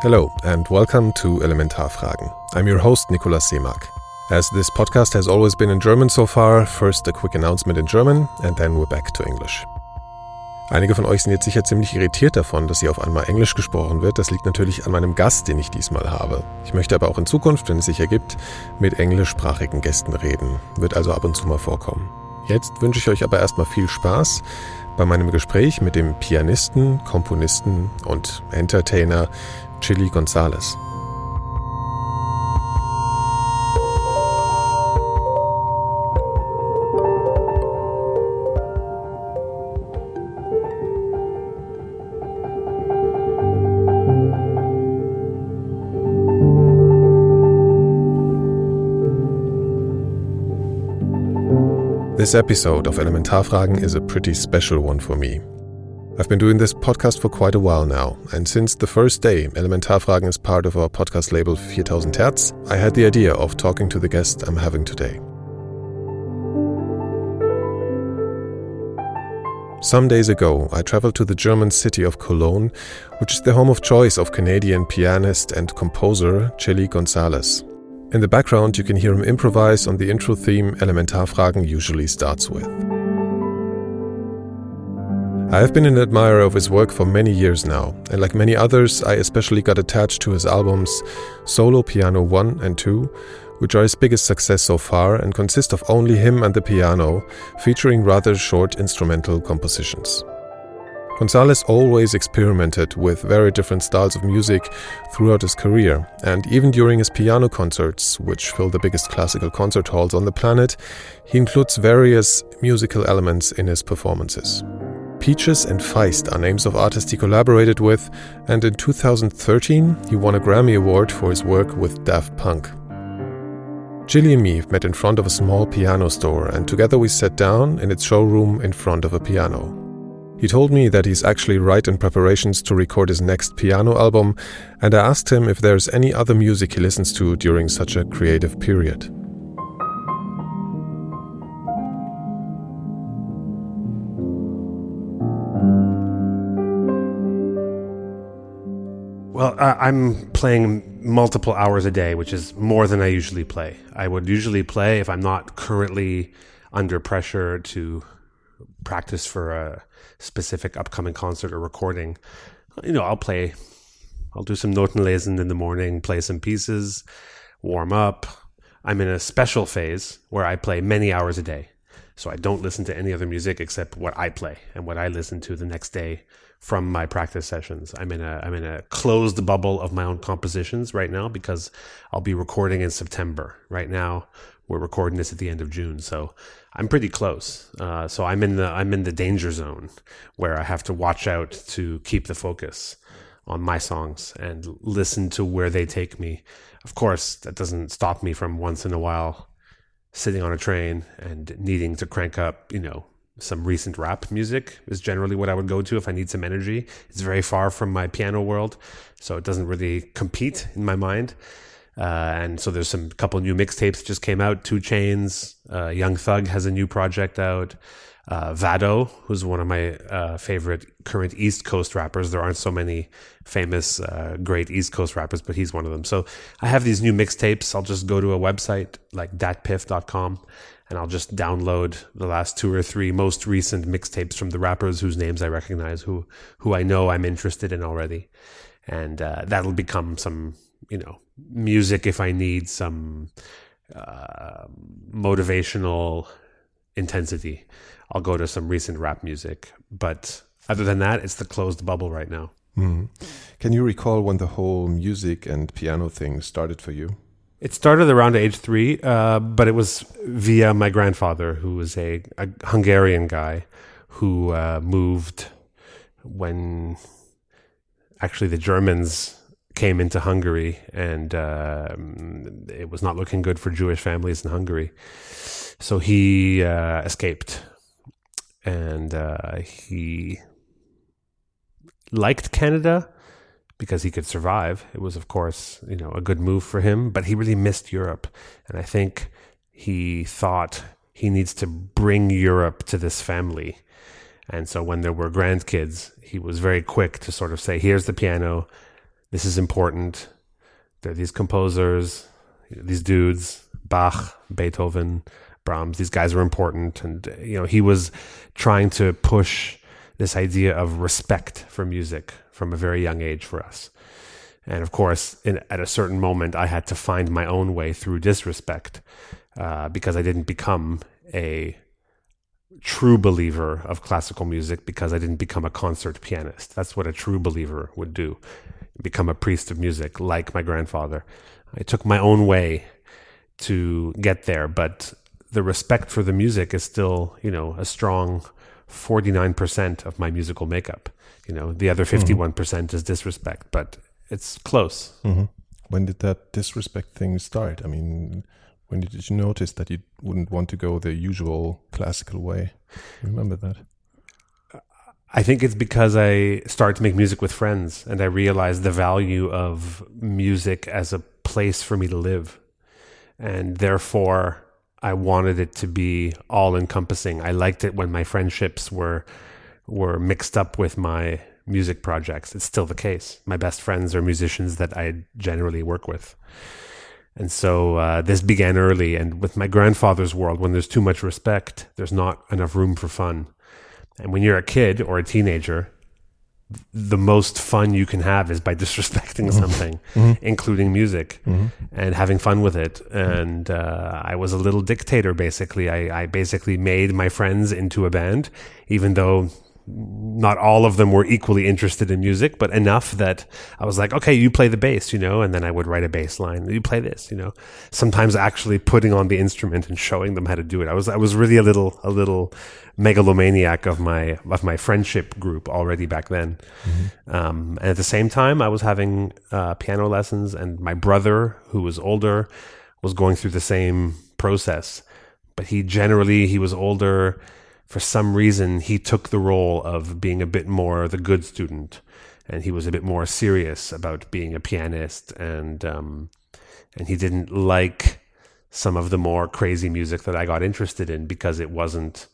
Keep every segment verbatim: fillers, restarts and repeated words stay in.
Hello and welcome to Elementarfragen. I'm your host Nikolaus Seemack. As this podcast has always been in German so far, first a quick announcement in German and then we're back to English. Einige von euch sind jetzt sicher ziemlich irritiert davon, dass hier auf einmal Englisch gesprochen wird. Das liegt natürlich an meinem Gast, den ich diesmal habe. Ich möchte aber auch in Zukunft, wenn es sich ergibt, mit englischsprachigen Gästen reden. Wird also ab und zu mal vorkommen. Jetzt wünsche ich euch aber erstmal viel Spaß bei meinem Gespräch mit dem Pianisten, Komponisten und Entertainer Chilly González. This episode of Elementarfragen is a pretty special one for me. I've been doing this podcast for quite a while now, and since the first day Elementarfragen is part of our podcast label four thousand Hertz, I had the idea of talking to the guest I'm having today. Some days ago, I traveled to the German city of Cologne, which is the home of choice of Canadian pianist and composer Chilly González. In the background, you can hear him improvise on the intro theme Elementarfragen usually starts with. I have been an admirer of his work for many years now, and like many others, I especially got attached to his albums Solo Piano one and two, which are his biggest success so far and consist of only him and the piano, featuring rather short instrumental compositions. González always experimented with very different styles of music throughout his career, and even during his piano concerts, which fill the biggest classical concert halls on the planet, he includes various musical elements in his performances. Peaches and Feist are names of artists he collaborated with, and in two thousand thirteen he won a Grammy Award for his work with Daft Punk. Chilly and me met in front of a small piano store, and together we sat down in its showroom in front of a piano. He told me that he's actually right in preparations to record his next piano album, and I asked him if there's any other music he listens to during such a creative period. Well, uh, I'm playing multiple hours a day, which is more than I usually play. I would usually play if I'm not currently under pressure to practice for a specific upcoming concert or recording. You know, I'll play, I'll do some Notenlesen in the morning, play some pieces, warm up. I'm in a special phase where I play many hours a day. So I don't listen to any other music except what I play and what I listen to the next day from my practice sessions. I'm in a I'm in a closed bubble of my own compositions right now because I'll be recording in September. Right now, we're recording this at the end of June, so I'm pretty close. Uh, so I'm in the I'm in the danger zone where I have to watch out to keep the focus on my songs and listen to where they take me. Of course, that doesn't stop me from once in a while sitting on a train and needing to crank up, you know, some recent rap music is generally what I would go to if I need some energy. It's very far from my piano world, so it doesn't really compete in my mind. Uh, and so there's some couple new mixtapes just came out. Two Chainz, uh, Young Thug has a new project out. Uh, Vado, who's one of my uh, favorite current East Coast rappers. There aren't so many famous, uh, great East Coast rappers, but he's one of them. So I have these new mixtapes. I'll just go to a website like dat piff dot com and I'll just download the last two or three most recent mixtapes from the rappers whose names I recognize, who who I know I'm interested in already. And uh, that'll become some, you know, music if I need some uh, motivational intensity. I'll go to some recent rap music. But other than that, it's the closed bubble right now. Mm. Can you recall when the whole music and piano thing started for you? It started around age three, uh, but it was via my grandfather, who was a, a Hungarian guy who uh, moved when actually the Germans came into Hungary, and uh, it was not looking good for Jewish families in Hungary. So he uh, escaped, and uh, he liked Canada because he could survive. It was, of course, you know, a good move for him, but he really missed Europe. And I think he thought he needs to bring Europe to this family. And so when there were grandkids, he was very quick to sort of say, here's the piano, this is important. There are these composers, these dudes, Bach, Beethoven, Brahms, these guys were important. And, you know, he was trying to push this idea of respect for music from a very young age for us. And of course, in, at a certain moment, I had to find my own way through disrespect uh, because I didn't become a true believer of classical music because I didn't become a concert pianist. That's what a true believer would do, become a priest of music like my grandfather. I took my own way to get there, but the respect for the music is still, you know, a strong forty-nine percent of my musical makeup. You know, the other fifty-one percent mm-hmm. is disrespect, but it's close. Mm-hmm. When did that disrespect thing start? I mean, when did you notice that you wouldn't want to go the usual classical way? Remember that? I think it's because I started to make music with friends and I realized the value of music as a place for me to live. And therefore, I wanted it to be all-encompassing. I liked it when my friendships were were mixed up with my music projects. It's still the case. My best friends are musicians that I generally work with. And so uh, this began early. And with my grandfather's world, when there's too much respect, there's not enough room for fun. And when you're a kid or a teenager, the most fun you can have is by disrespecting something, mm-hmm. including music, mm-hmm. and having fun with it. And uh, I was a little dictator, basically. I, I basically made my friends into a band, even though not all of them were equally interested in music, but enough that I was like, okay, you play the bass, you know, and then I would write a bass line. You play this, you know, sometimes actually putting on the instrument and showing them how to do it. I was, I was really a little, a little megalomaniac of my, of my friendship group already back then. Mm-hmm. Um, and at the same time, I was having uh, piano lessons, and my brother, who was older, was going through the same process, but he generally, he was older. For some reason, he took the role of being a bit more the good student, and he was a bit more serious about being a pianist, and um, and he didn't like some of the more crazy music that I got interested in because it wasn't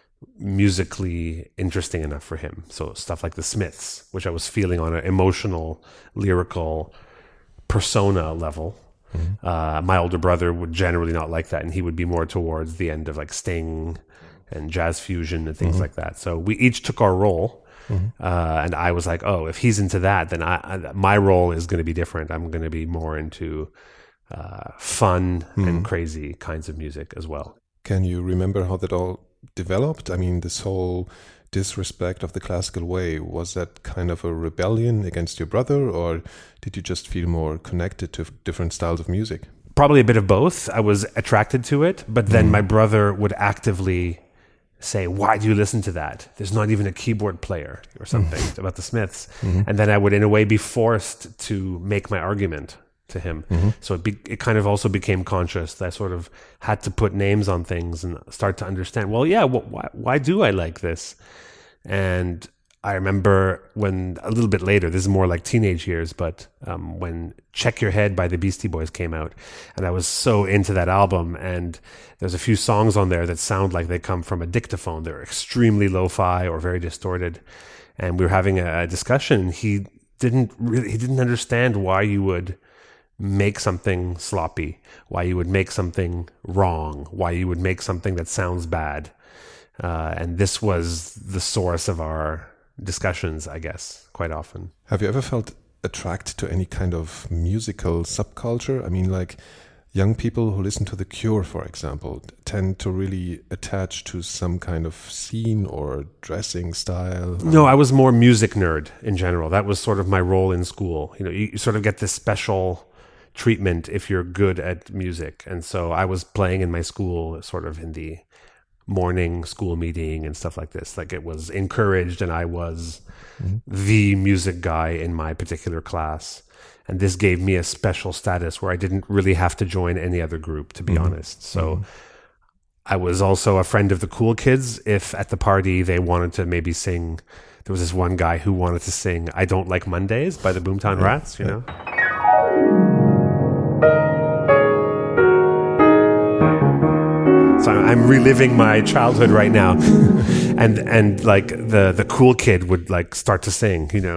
musically interesting enough for him. So stuff like the Smiths, which I was feeling on an emotional, lyrical persona level. Mm-hmm. Uh, my older brother would generally not like that, and he would be more towards the end of like Sting and jazz fusion and things mm-hmm. like that. So we each took our role, mm-hmm. uh, and I was like, oh, if he's into that, then I, I, my role is going to be different. I'm going to be more into uh, fun mm-hmm. and crazy kinds of music as well. Can you remember how that all developed? I mean, this whole disrespect of the classical way, was that kind of a rebellion against your brother, or did you just feel more connected to different styles of music? Probably a bit of both. I was attracted to it, but then mm-hmm. my brother would actively say, why do you listen to that? There's not even a keyboard player or something mm-hmm. about the Smiths. Mm-hmm. And then I would in a way be forced to make my argument to him. Mm-hmm. So it, be, it kind of also became conscious that I sort of had to put names on things and start to understand, well, yeah, well, why, why do I like this? And I remember when a little bit later, this is more like teenage years, but um, when Check Your Head by the Beastie Boys came out, and I was so into that album, and there's a few songs on there that sound like they come from a dictaphone. They're extremely lo-fi or very distorted. And we were having a discussion. He didn't really, he didn't understand why you would make something sloppy, why you would make something wrong, why you would make something that sounds bad. Uh, and this was the source of our discussions, I guess, quite often. Have you ever felt attracted to any kind of musical subculture? I mean, like young people who listen to The Cure, for example, tend to really attach to some kind of scene or dressing style. No, I was more music nerd in general. That was sort of my role in school. You know, you sort of get this special treatment if you're good at music. And so I was playing in my school sort of in the morning school meeting and stuff like this. Like it was encouraged, and I was mm-hmm. the music guy in my particular class. And this gave me a special status where I didn't really have to join any other group, to be mm-hmm. honest. So mm-hmm. I was also a friend of the cool kids. If at the party they wanted to maybe sing, there was this one guy who wanted to sing I Don't Like Mondays by the Boomtown yeah. Rats, you yeah. know? So I'm reliving my childhood right now. and and like the, the cool kid would like start to sing, you know,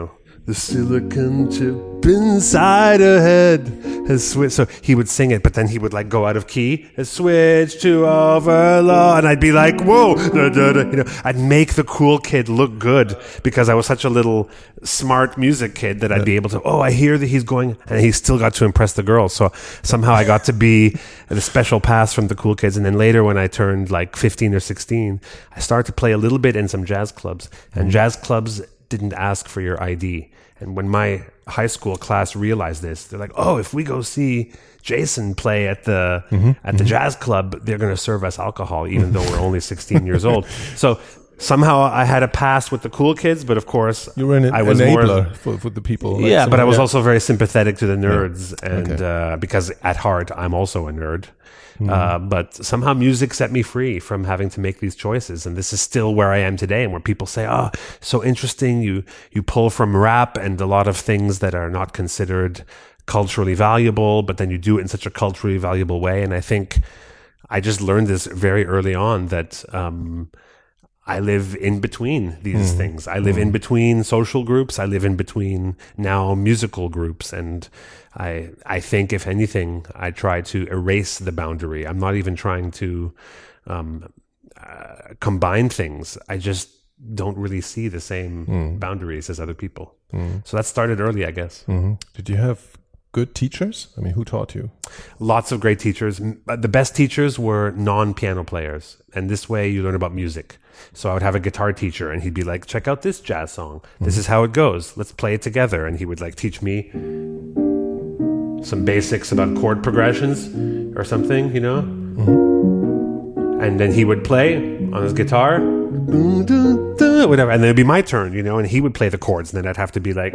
The silicon chip inside her head has switched. So he would sing it, but then he would like go out of key. Has switched to overload, and I'd be like, "Whoa!" Da, da, da. You know, I'd make the cool kid look good because I was such a little smart music kid that I'd be able to. Oh, I hear that he's going, and he still got to impress the girls. So somehow I got to be the special pass from the cool kids. And then later, when I turned like fifteen or sixteen, I started to play a little bit in some jazz clubs, and jazz clubs didn't ask for your I D. And when my high school class realized this, they're like, "Oh, if we go see Jason play at the mm-hmm. at the mm-hmm. jazz club, they're going to serve us alcohol, even though we're only sixteen years old." So somehow I had a pass with the cool kids, but of course you were an I was enabler more, for, for the people. Like yeah, but I was yeah. also very sympathetic to the nerds, yeah. and okay. uh, because at heart I'm also a nerd. Mm-hmm. Uh, but somehow music set me free from having to make these choices, and this is still where I am today. And where people say, "Oh, so interesting! You you pull from rap and a lot of things that are not considered culturally valuable, but then you do it in such a culturally valuable way." And I think I just learned this very early on that um, I live in between these mm. things. I live mm. in between social groups. I live in between now musical groups, and I I think, if anything, I try to erase the boundary. I'm not even trying to um, uh, combine things. I just don't really see the same mm. boundaries as other people. Mm. So that started early, I guess. Mm-hmm. Did you have good teachers? I mean, who taught you? Lots of great teachers. The best teachers were non-piano players, and this way you learn about music. So I would have a guitar teacher, and he'd be like, "Check out this jazz song. This mm-hmm. is how it goes. Let's play it together." And he would like teach me some basics about chord progressions or something, you know? Mm-hmm. And then he would play on his guitar, whatever, and then it'd be my turn, you know, and he would play the chords, and then I'd have to be like...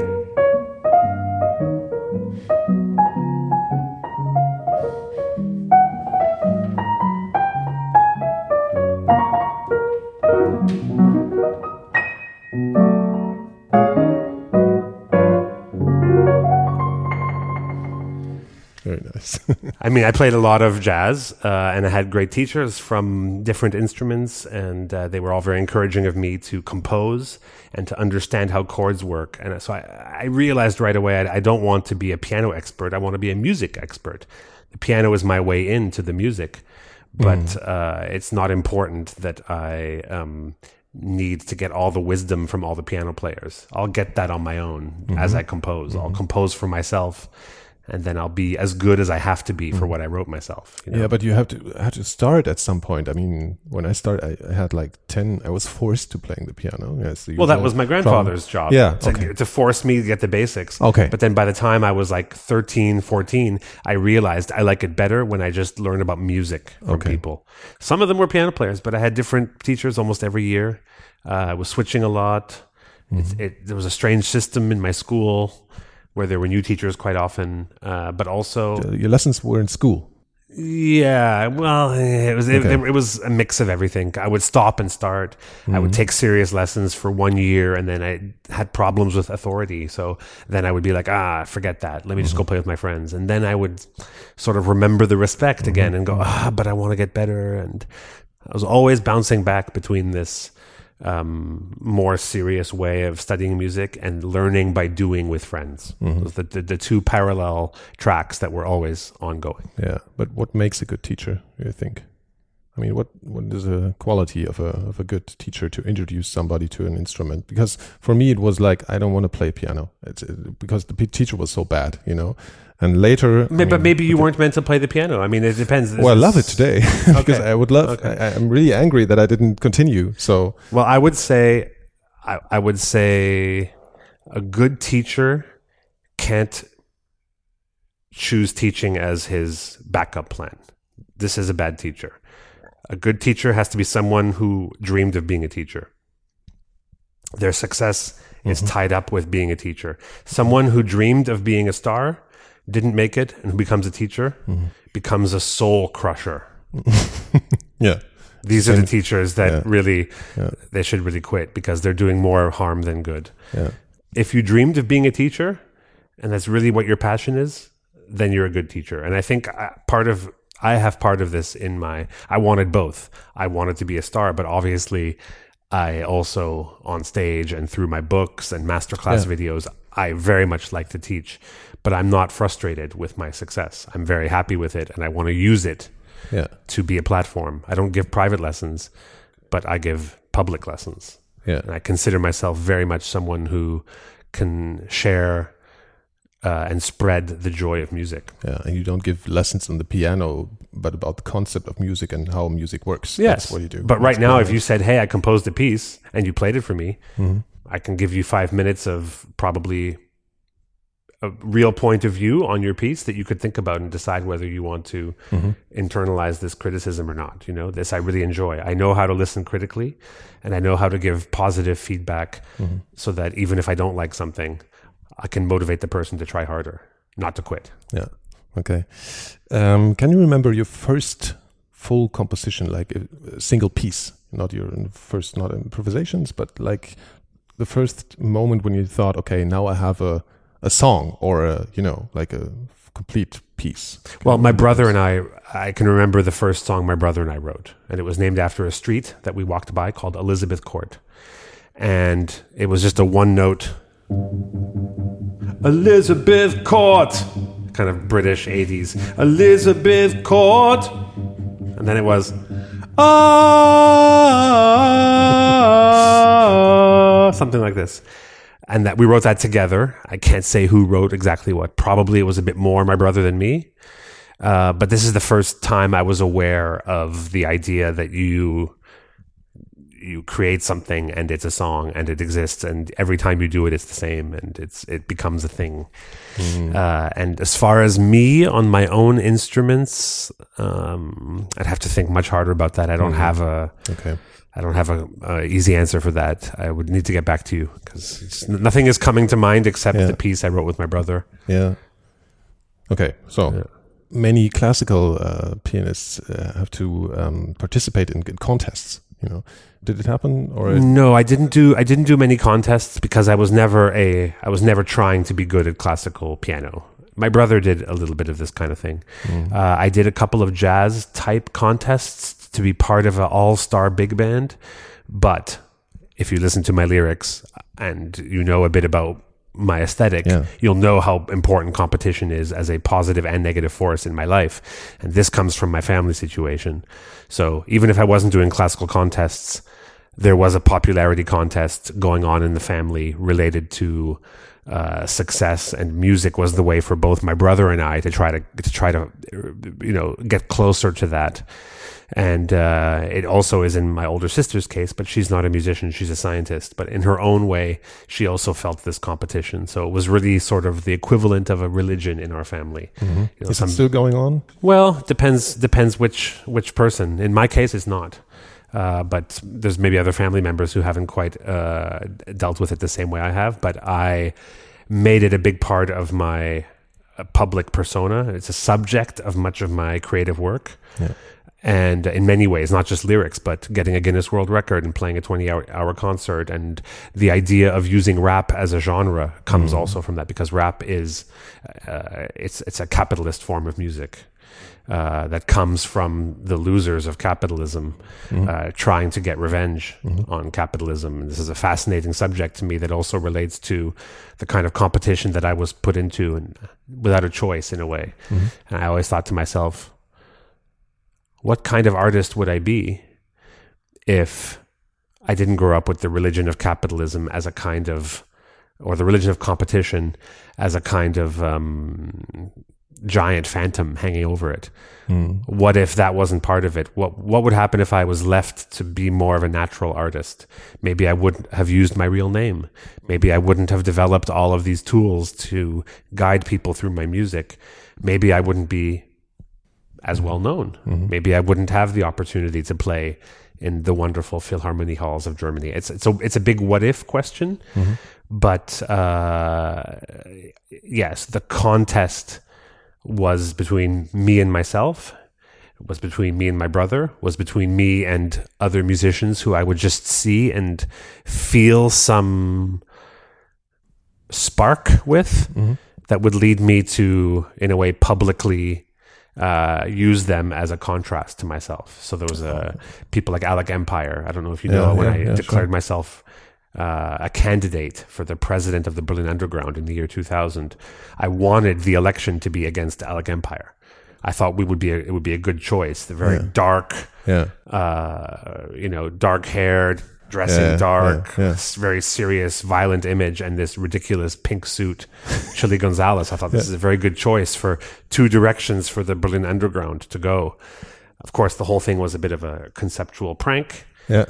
Very nice. I mean, I played a lot of jazz, uh, and I had great teachers from different instruments, and uh, they were all very encouraging of me to compose and to understand how chords work. And so I, I realized right away I, I don't want to be a piano expert. I want to be a music expert. The piano is my way into the music, but mm. uh, it's not important that I um, need to get all the wisdom from all the piano players. I'll get that on my own mm-hmm. as I compose. Mm-hmm. I'll compose for myself, and then I'll be as good as I have to be for what I wrote myself. You know? Yeah, but you have to have to start at some point. I mean, when I started, I, I had like ten. I was forced to playing the piano. Yes. Well, that was my grandfather's drum. job. Yeah. To, Okay. to force me to get the basics. Okay. But then by the time I was like thirteen, fourteen, I realized I like it better when I just learned about music from Okay. people. Some of them were piano players, but I had different teachers almost every year. Uh, I was switching a lot. Mm-hmm. It's, it, there was a strange system in my school where there were new teachers quite often, uh, but also Uh, your lessons were in school. yeah. Well, it was it, Okay. it was a mix of everything. I would stop and start. I would take serious lessons for one year, and then I had problems with authority. So then I would be like, ah, forget that. Let me just go play with my friends, and then I would sort of remember the respect again and go, ah, but I want to get better. And I was always bouncing back between this um, more serious way of studying music and learning by doing with friends. Mm-hmm. Those were the, the, the two parallel tracks that were always ongoing. Yeah, but what makes a good teacher, do you think? I mean, what what is a quality of a of a good teacher to introduce somebody to an instrument? Because for me, it was like, I don't want to play piano. It's it, because the p- teacher was so bad, you know. And later, Maybe, I but mean, maybe you okay. weren't meant to play the piano. I mean, it depends. Well, I love it today because Okay. I would love. Okay. I, I'm really angry that I didn't continue. So, Well, I would say, I, I would say, a good teacher can't choose teaching as his backup plan. This is a bad teacher. A good teacher has to be someone who dreamed of being a teacher. Their success is tied up with being a teacher. Someone who dreamed of being a star, didn't make it, and who becomes a teacher, becomes a soul crusher. yeah, These are the teachers that Yeah. really, Yeah. they should really quit because they're doing more harm than good. yeah, If you dreamed of being a teacher, and that's really what your passion is, then you're a good teacher. And I think uh, part of, I have part of this in my, I wanted both. I wanted to be a star, but obviously I also, on stage and through my books and masterclass Yeah. videos, I very much like to teach, but I'm not frustrated with my success. I'm very happy with it, and I want to use it Yeah. to be a platform. I don't give private lessons, but I give public lessons. Yeah. And I consider myself very much someone who can share uh, and spread the joy of music. Yeah. And you don't give lessons on the piano, but about the concept of music and how music works. Yes. That's what you do. But right That's now, brilliant. if you said, hey, I composed a piece and you played it for me, Mm-hmm. I can give you five minutes of probably a real point of view on your piece that you could think about and decide whether you want to Mm-hmm. internalize this criticism or not. You know, this I really enjoy. I know how to listen critically, and I know how to give positive feedback Mm-hmm. so that even if I don't like something, I can motivate the person to try harder, not to quit. Yeah. Okay. Um, can you remember your first full composition, like a, a single piece, not your first, not improvisations, but like the first moment when you thought, okay, now I have a, a song or a, you know, like a complete piece? Can Well, you my remember brother this? and I, I can remember the first song my brother and I wrote, and it was named after a street that we walked by called Elizabeth Court. And it was just a one note, Elizabeth Court, kind of British eighties, Elizabeth Court. And then it was, ah, something like this. And that we wrote that together. I can't say who wrote exactly what. Probably it was a bit more my brother than me. Uh, but this is the first time I was aware of the idea that you you create something and it's a song and it exists, and every time you do it, it's the same, and it's it becomes a thing. Mm. Uh, and as far as me on my own instruments, um, I'd have to think much harder about that. I don't Mhm. have a Okay. I don't have a, a easy answer for that. I would need to get back to you because nothing is coming to mind except Yeah. the piece I wrote with my brother. Yeah. Okay. So Yeah. many classical uh, pianists uh, have to um, participate in, in contests. You know, did it happen or? It, No, I didn't do I didn't do many contests because I was never a I was never trying to be good at classical piano. My brother did a little bit of this kind of thing. Mm. Uh, I did a couple of jazz type contests to be part of an all-star big band, but if you listen to my lyrics and you know a bit about my aesthetic, Yeah. you'll know how important competition is as a positive and negative force in my life. And this comes from my family situation. So even if I wasn't doing classical contests, there was a popularity contest going on in the family related to uh, success, and music was the way for both my brother and I to try to to try to you know get closer to that. And uh, it also is in my older sister's case, but she's not a musician, she's a scientist. But in her own way, she also felt this competition. So it was really sort of the equivalent of a religion in our family. Mhm. You know, Is some- it still going on? well, depends depends which which person. In my case, it's not. Uh, but there's maybe other family members who haven't quite uh, dealt with it the same way I have. But I made it a big part of my uh, public persona. It's a subject of much of my creative work. Yeah. And in many ways, not just lyrics, but getting a Guinness World Record and playing a twenty-hour hour concert. And the idea of using rap as a genre comes Mm. also from that, because rap is uh, it's it's a capitalist form of music uh, that comes from the losers of capitalism Mhm. uh, trying to get revenge Mhm. on capitalism. And this is a fascinating subject to me that also relates to the kind of competition that I was put into, and without a choice in a way. Mhm. And I always thought to myself, what kind of artist would I be if I didn't grow up with the religion of capitalism as a kind of, or the religion of competition as a kind of um, giant phantom hanging over it? Mm. What if that wasn't part of it? What what would happen if I was left to be more of a natural artist? Maybe I wouldn't have used my real name. Maybe I wouldn't have developed all of these tools to guide people through my music. Maybe I wouldn't be as well known. Mhm. Maybe I wouldn't have the opportunity to play in the wonderful Philharmonie halls of Germany. It's it's a it's a big what if question, Mhm. but uh, yes, the contest was between me and myself. It was between me and my brother. Was between me and other musicians who I would just see and feel some spark with, Mhm. that would lead me to, in a way, publicly uh, use them as a contrast to myself. So there was a people like Alec Empire. I don't know if you Yeah, know, when yeah, I yeah, declared sure. myself uh, a candidate for the president of the Berlin Underground in the year two thousand, I wanted the election to be against Alec Empire. I thought we would be a, it would be a good choice. The very yeah. dark, yeah. uh, you know, dark haired, dressing yeah, dark, yeah, yeah. very serious, violent image, and this ridiculous pink suit, Chili Gonzalez. I thought this yeah. is a very good choice for two directions for the Berlin Underground to go. Of course, the whole thing was a bit of a conceptual prank. Yeah.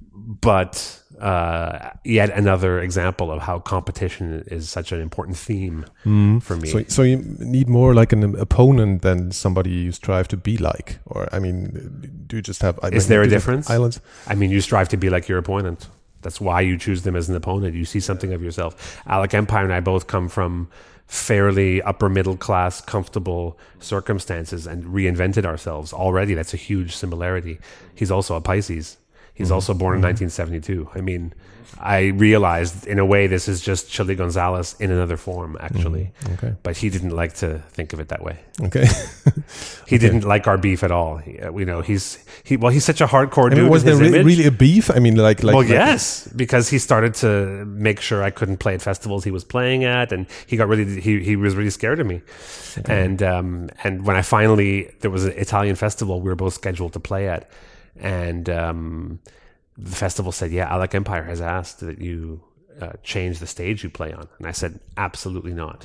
But uh, yet another example of how competition is such an important theme mm. for me. So, so you need more like an opponent than somebody you strive to be like, or I mean, do you just have? I is mean, there a difference? Islands. I mean, you strive to be like your opponent. That's why you choose them as an opponent. You see something of yourself. Alec Empire and I both come from fairly upper middle class, comfortable circumstances and reinvented ourselves already. That's a huge similarity. He's also a Pisces. He's mm-hmm. also born in nineteen seventy-two. I mean, I realized in a way this is just Chili Gonzalez in another form, actually. Mm, okay. But he didn't like to think of it that way. Okay. He okay. didn't like our beef at all. He, uh, you know, he's he. Well, he's such a hardcore I mean, dude. Was there re- really a beef? I mean, like, like. Well, like yes, because he started to make sure I couldn't play at festivals he was playing at, and he got really he he was really scared of me. Okay. And um and when I finally there was an Italian festival we were both scheduled to play at. And um, the festival said, yeah, Alec Empire has asked that you uh, change the stage you play on. And I said, absolutely not.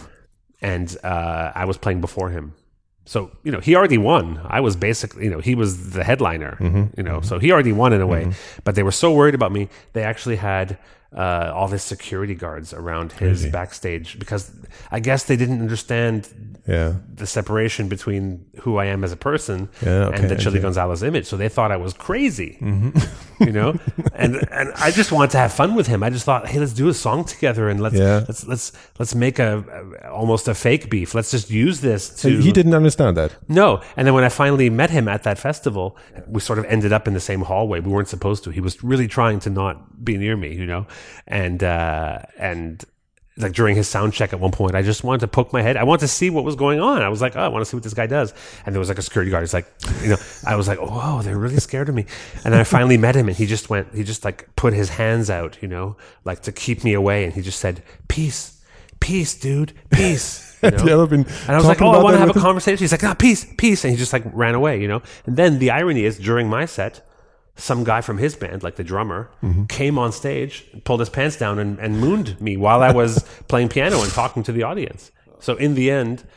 And uh, I was playing before him. So, you know, he already won. I was basically, you know, he was the headliner, mm-hmm. you know, so he already won in a way. Mm-hmm. But they were so worried about me, they actually had uh, all his security guards around his Crazy. backstage because I guess they didn't understand yeah. the separation between who I am as a person yeah, okay, and the Chili okay. Gonzalez image. So they thought I was crazy, mm-hmm. you know, and and I just wanted to have fun with him. I just thought, hey, let's do a song together and let's yeah. let's let's let's make a, a almost a fake beef. Let's just use this to. He didn't understand that. No, and then when I finally met him at that festival, we sort of ended up in the same hallway. We weren't supposed to. He was really trying to not be near me, you know, and uh, and. Like during his sound check at one point, I just wanted to poke my head. I wanted to see what was going on. I was like, oh, I want to see what this guy does. And there was like a security guard. He's like, you know, I was like, oh, whoa, they're really scared of me. And then I finally met him and he just went, he just like put his hands out, you know, like to keep me away. And he just said, peace, peace, dude, peace. You know? and I was like, oh, I want to have a conversation. He's like, ah, peace, peace. And he just like ran away, you know. And then the irony is during my set, some guy from his band, like the drummer, mm-hmm. came on stage, pulled his pants down and, and mooned me while I was playing piano and talking to the audience. So in the end,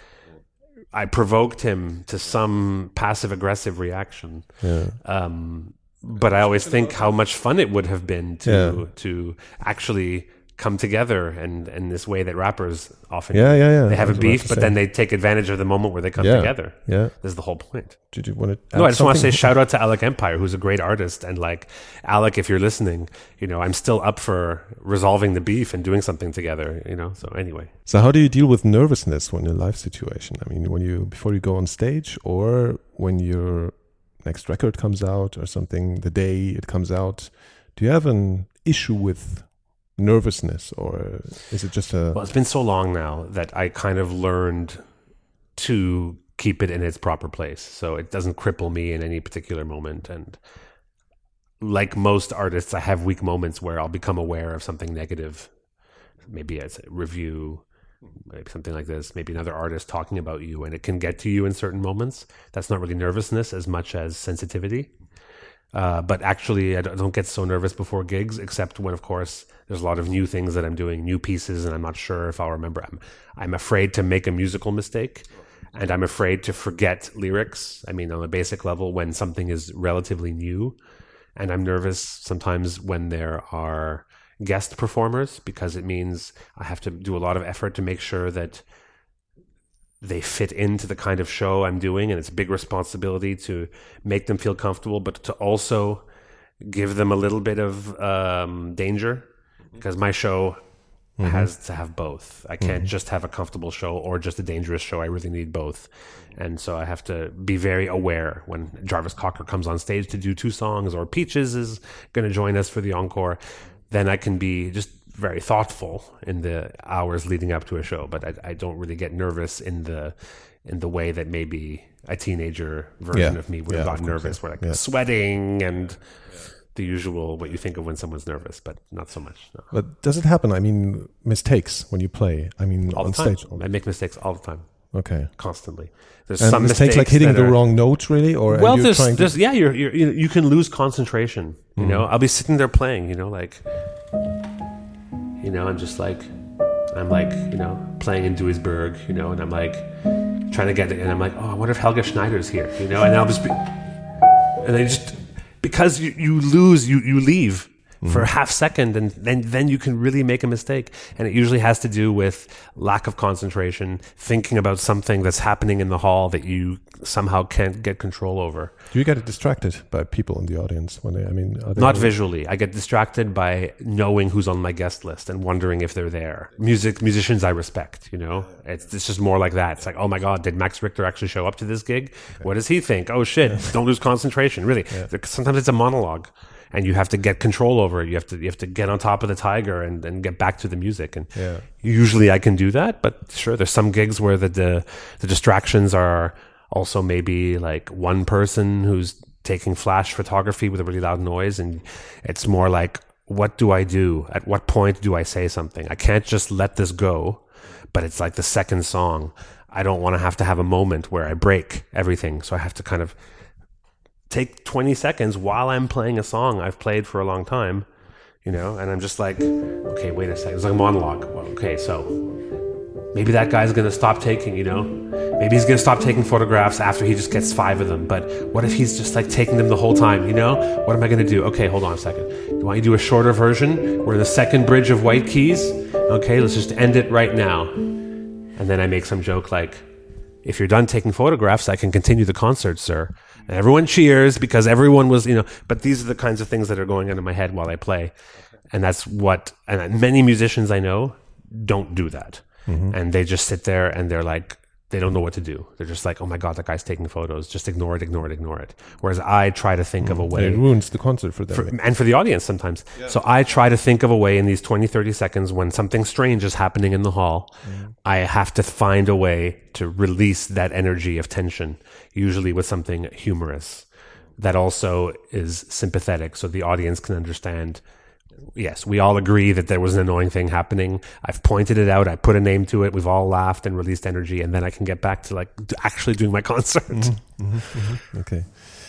I provoked him to some passive-aggressive reaction. Yeah. Um, but I always think how much fun it would have been to yeah. to actually come together and in this way that rappers often yeah, yeah, yeah. they have a beef, but say. then they take advantage of the moment where they come yeah. together. Yeah. This is the whole point. Did you want to No, I just something? want to say shout out to Alec Empire, who's a great artist. And like, Alec, if you're listening, you know, I'm still up for resolving the beef and doing something together, you know, so anyway. So how do you deal with nervousness when in a live situation? I mean, when you, before you go on stage or when your next record comes out or something, the day it comes out, do you have an issue with nervousness, or is it just a... Well, it's been so long now that I kind of learned to keep it in its proper place, so it doesn't cripple me in any particular moment. And like most artists, I have weak moments where I'll become aware of something negative. Maybe it's a review, maybe something like this, maybe another artist talking about you, and it can get to you in certain moments. That's not really nervousness as much as sensitivity. Uh, but actually, I don't get so nervous before gigs, except when, of course, there's a lot of new things that I'm doing, new pieces, and I'm not sure if I'll remember. I'm, I'm afraid to make a musical mistake, and I'm afraid to forget lyrics. I mean, on a basic level, when something is relatively new, and I'm nervous sometimes when there are guest performers, because it means I have to do a lot of effort to make sure that they fit into the kind of show I'm doing, and it's a big responsibility to make them feel comfortable, but to also give them a little bit of um, danger, because my show mm-hmm. has to have both. I can't mm-hmm. just have a comfortable show or just a dangerous show. I really need both. And so I have to be very aware when Jarvis Cocker comes on stage to do two songs, or Peaches is going to join us for the encore. Then I can be just very thoughtful in the hours leading up to a show, but I, I don't really get nervous in the in the way that maybe a teenager version yeah. of me would yeah, have gotten nervous, yeah. where like yeah. sweating and the usual what you think of when someone's nervous, but not so much. No. But does it happen? I mean, mistakes when you play. I mean, all on the time. stage. I make mistakes all the time. Okay. Constantly. There's and some mistakes, mistakes like hitting the are, wrong note, really, or well, you're there's, trying there's to... yeah, you're, you're you you can lose concentration. You Mm. know, I'll be sitting there playing. You know, like you know, I'm just like I'm like you know playing in Duisburg. You know, and I'm like trying to get it, and I'm like, oh, I wonder if Helge Schneider's here. You know, and I'll just be, and I just because you, you lose, you you leave. Mm-hmm. For a half second, and then then you can really make a mistake, and it usually has to do with lack of concentration, thinking about something that's happening in the hall that you somehow can't get control over. Do you get distracted by people in the audience when they? I mean, are they not really... visually. I get distracted by knowing who's on my guest list and wondering if they're there. Music musicians I respect, you know. It's it's just more like that. It's like, oh my God, did Max Richter actually show up to this gig? Okay. What does he think? Oh shit! Yeah. Don't lose concentration. Really, yeah. Sometimes it's a monologue. And you have to get control over it. You have to you have to get on top of the tiger and, and get back to the music. And yeah. usually I can do that, but sure, there's some gigs where the, the the distractions are also maybe like one person who's taking flash photography with a really loud noise, and it's more like, what do I do? At what point do I say something? I can't just let this go, but it's like the second song. I don't want to have to have a moment where I break everything, so I have to kind of take twenty seconds while I'm playing a song I've played for a long time, you know, and I'm just like, okay, wait a second. It's like a monologue. Well, okay, so maybe that guy's going to stop taking, you know, maybe he's going to stop taking photographs after he just gets five of them. But what if he's just like taking them the whole time, you know? What am I going to do? Okay, hold on a second. Do I do a shorter version? We're in the second bridge of White Keys. Okay, let's just end it right now. And then I make some joke like, if you're done taking photographs, I can continue the concert, sir. And everyone cheers because everyone was, you know, but these are the kinds of things that are going on in my head while I play. And that's what, and many musicians I know don't do that. Mm-hmm. And they just sit there and they're like, they don't know what to do. They're just like, oh my God, that guy's taking photos. Just ignore it, ignore it, ignore it. Whereas I try to think mm-hmm. of a way. And it ruins the concert for them. For, and for the audience sometimes. Yeah. So I try to think of a way in these twenty, thirty seconds when something strange is happening in the hall. Mm-hmm. I have to find a way to release that energy of tension, usually with something humorous that also is sympathetic so the audience can understand. Yes, we all agree that there was an annoying thing happening. I've pointed it out. I put a name to it. We've all laughed and released energy, and then I can get back to like actually doing my concert. Mm-hmm, mm-hmm, mm-hmm. Okay.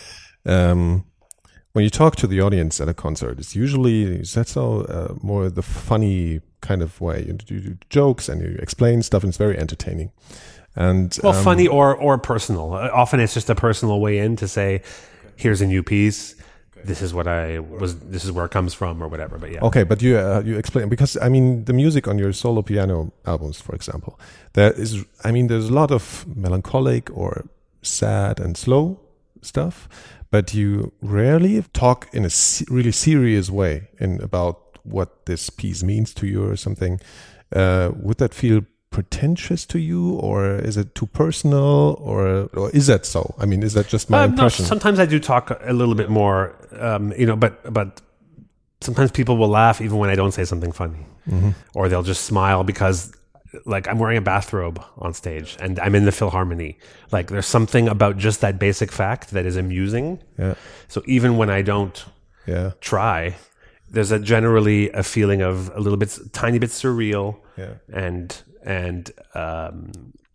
Um, when you talk to the audience at a concert, it's usually is that so uh, more the funny kind of way. You do, do jokes and you explain stuff, and it's very entertaining. And well, um, funny or or personal. Uh, often it's just a personal way in to say, "Here's a new piece. This is what I was. This is where it comes from, or whatever." But yeah. Okay, but you uh, you explain because I mean the music on your solo piano albums, for example, there is. I mean, there's a lot of melancholic or sad and slow stuff, but you rarely talk in a se- really serious way in about what this piece means to you or something. Uh, would that feel pretentious to you, or is it too personal, or or is that so? I mean, is that just my uh, impression? No, sometimes I do talk a little bit more, um, you know, but but sometimes people will laugh even when I don't say something funny, mm-hmm. or they'll just smile because, like, I'm wearing a bathrobe on stage and I'm in the Philharmonie. Like, there's something about just that basic fact that is amusing. Yeah. So even when I don't yeah. try, there's a generally a feeling of a little bit, tiny bit surreal, yeah. and. And um,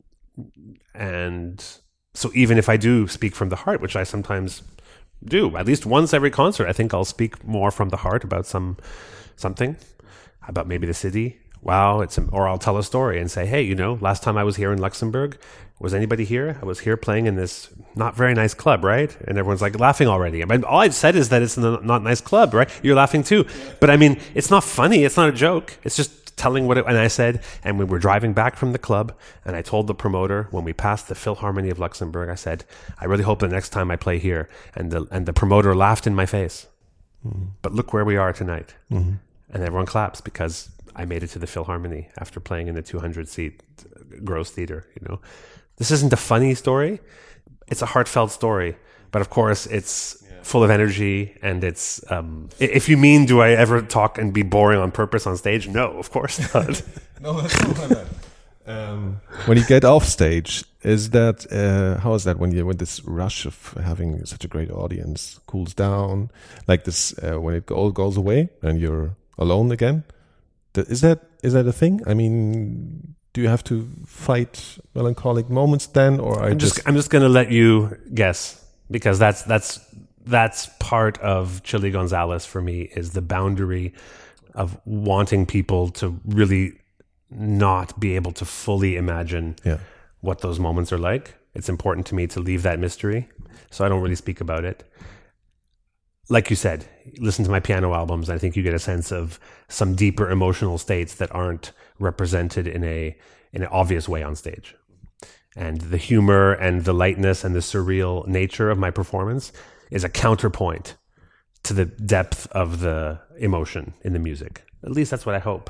and so even if I do speak from the heart, which I sometimes do, at least once every concert, I think I'll speak more from the heart about some something, about maybe the city. Wow, it's or I'll tell a story and say, hey, you know, last time I was here in Luxembourg, was anybody here? I was here playing in this not very nice club, right? And everyone's like laughing already. I mean, all I've said is that it's a not nice club, right? You're laughing too, but I mean, it's not funny. It's not a joke. It's just telling what it, and I said, and we were driving back from the club, and I told the promoter when we passed the Philharmonie of Luxembourg, I said, I really hope the next time I play here, and the and the promoter laughed in my face. Mm-hmm. But look where we are tonight, mm-hmm. and everyone claps because I made it to the Philharmonie after playing in the two hundred seat Gross Theater. You know, this isn't a funny story; it's a heartfelt story. But of course, it's full of energy, and it's um if you mean do I ever talk and be boring on purpose on stage? No, of course not. No, that's not like that. Um, when you get off stage, is that uh, how is that when you when this rush of having such a great audience cools down, like this uh, when it all goes away and you're alone again? Th- Is that is that a thing? I mean, do you have to fight melancholic moments then, or are I'm just, just I'm just gonna let you guess, because that's that's that's part of Chili Gonzales for me, is the boundary of wanting people to really not be able to fully imagine yeah. what those moments are like. It's important to me to leave that mystery, so I don't really speak about it. Like you said, listen to my piano albums. I think you get a sense of some deeper emotional states that aren't represented in a in an obvious way on stage. And the humor and the lightness and the surreal nature of my performance is a counterpoint to the depth of the emotion in the music. At least that's what I hope.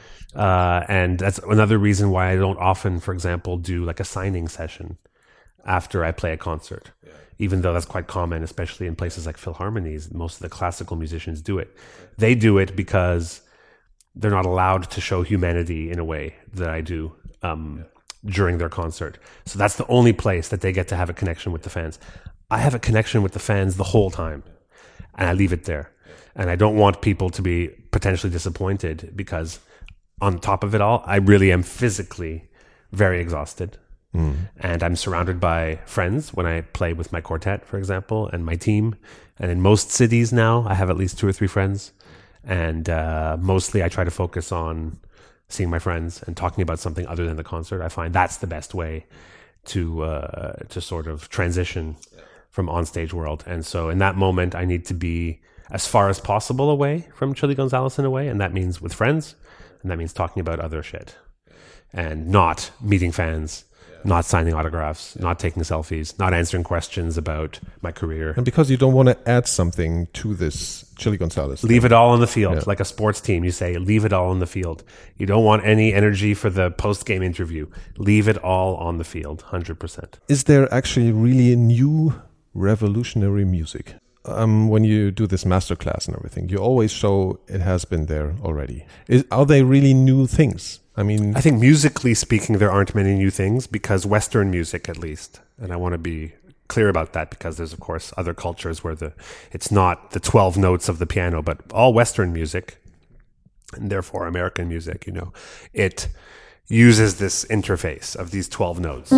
Uh, and that's another reason why I don't often, for example, do like a signing session after I play a concert. Yeah. Even though that's quite common, especially in places like Philharmonies. Most of the classical musicians do it. They do it because they're not allowed to show humanity in a way that I do um, yeah. during their concert. So that's the only place that they get to have a connection with the fans. I have a connection with the fans the whole time, and I leave it there. And I don't want people to be potentially disappointed, because on top of it all, I really am physically very exhausted. Mm. And I'm surrounded by friends when I play with my quartet, for example, and my team. And in most cities now, I have at least two or three friends. And uh, mostly I try to focus on seeing my friends and talking about something other than the concert. I find that's the best way to uh, to sort of transition from onstage world. And so in that moment, I need to be as far as possible away from Chili Gonzales in a way. And that means with friends. And that means talking about other shit. And not meeting fans. Not signing autographs, not taking selfies, not answering questions about my career. And because you don't want to add something to this Chili Gonzales thing. Leave it all on the field. Yeah. Like a sports team, you say, leave it all on the field. You don't want any energy for the post-game interview. Leave it all on the field, one hundred percent. Is there actually really a new revolutionary music? Um, when you do this masterclass and everything, you always show it has been there already. Is, are they really new things? I mean, I think musically speaking, there aren't many new things, because Western music, at least, and I want to be clear about that, because there's, of course, other cultures where the it's not the twelve notes of the piano, but all Western music, and therefore American music, you know, it uses this interface of these twelve notes.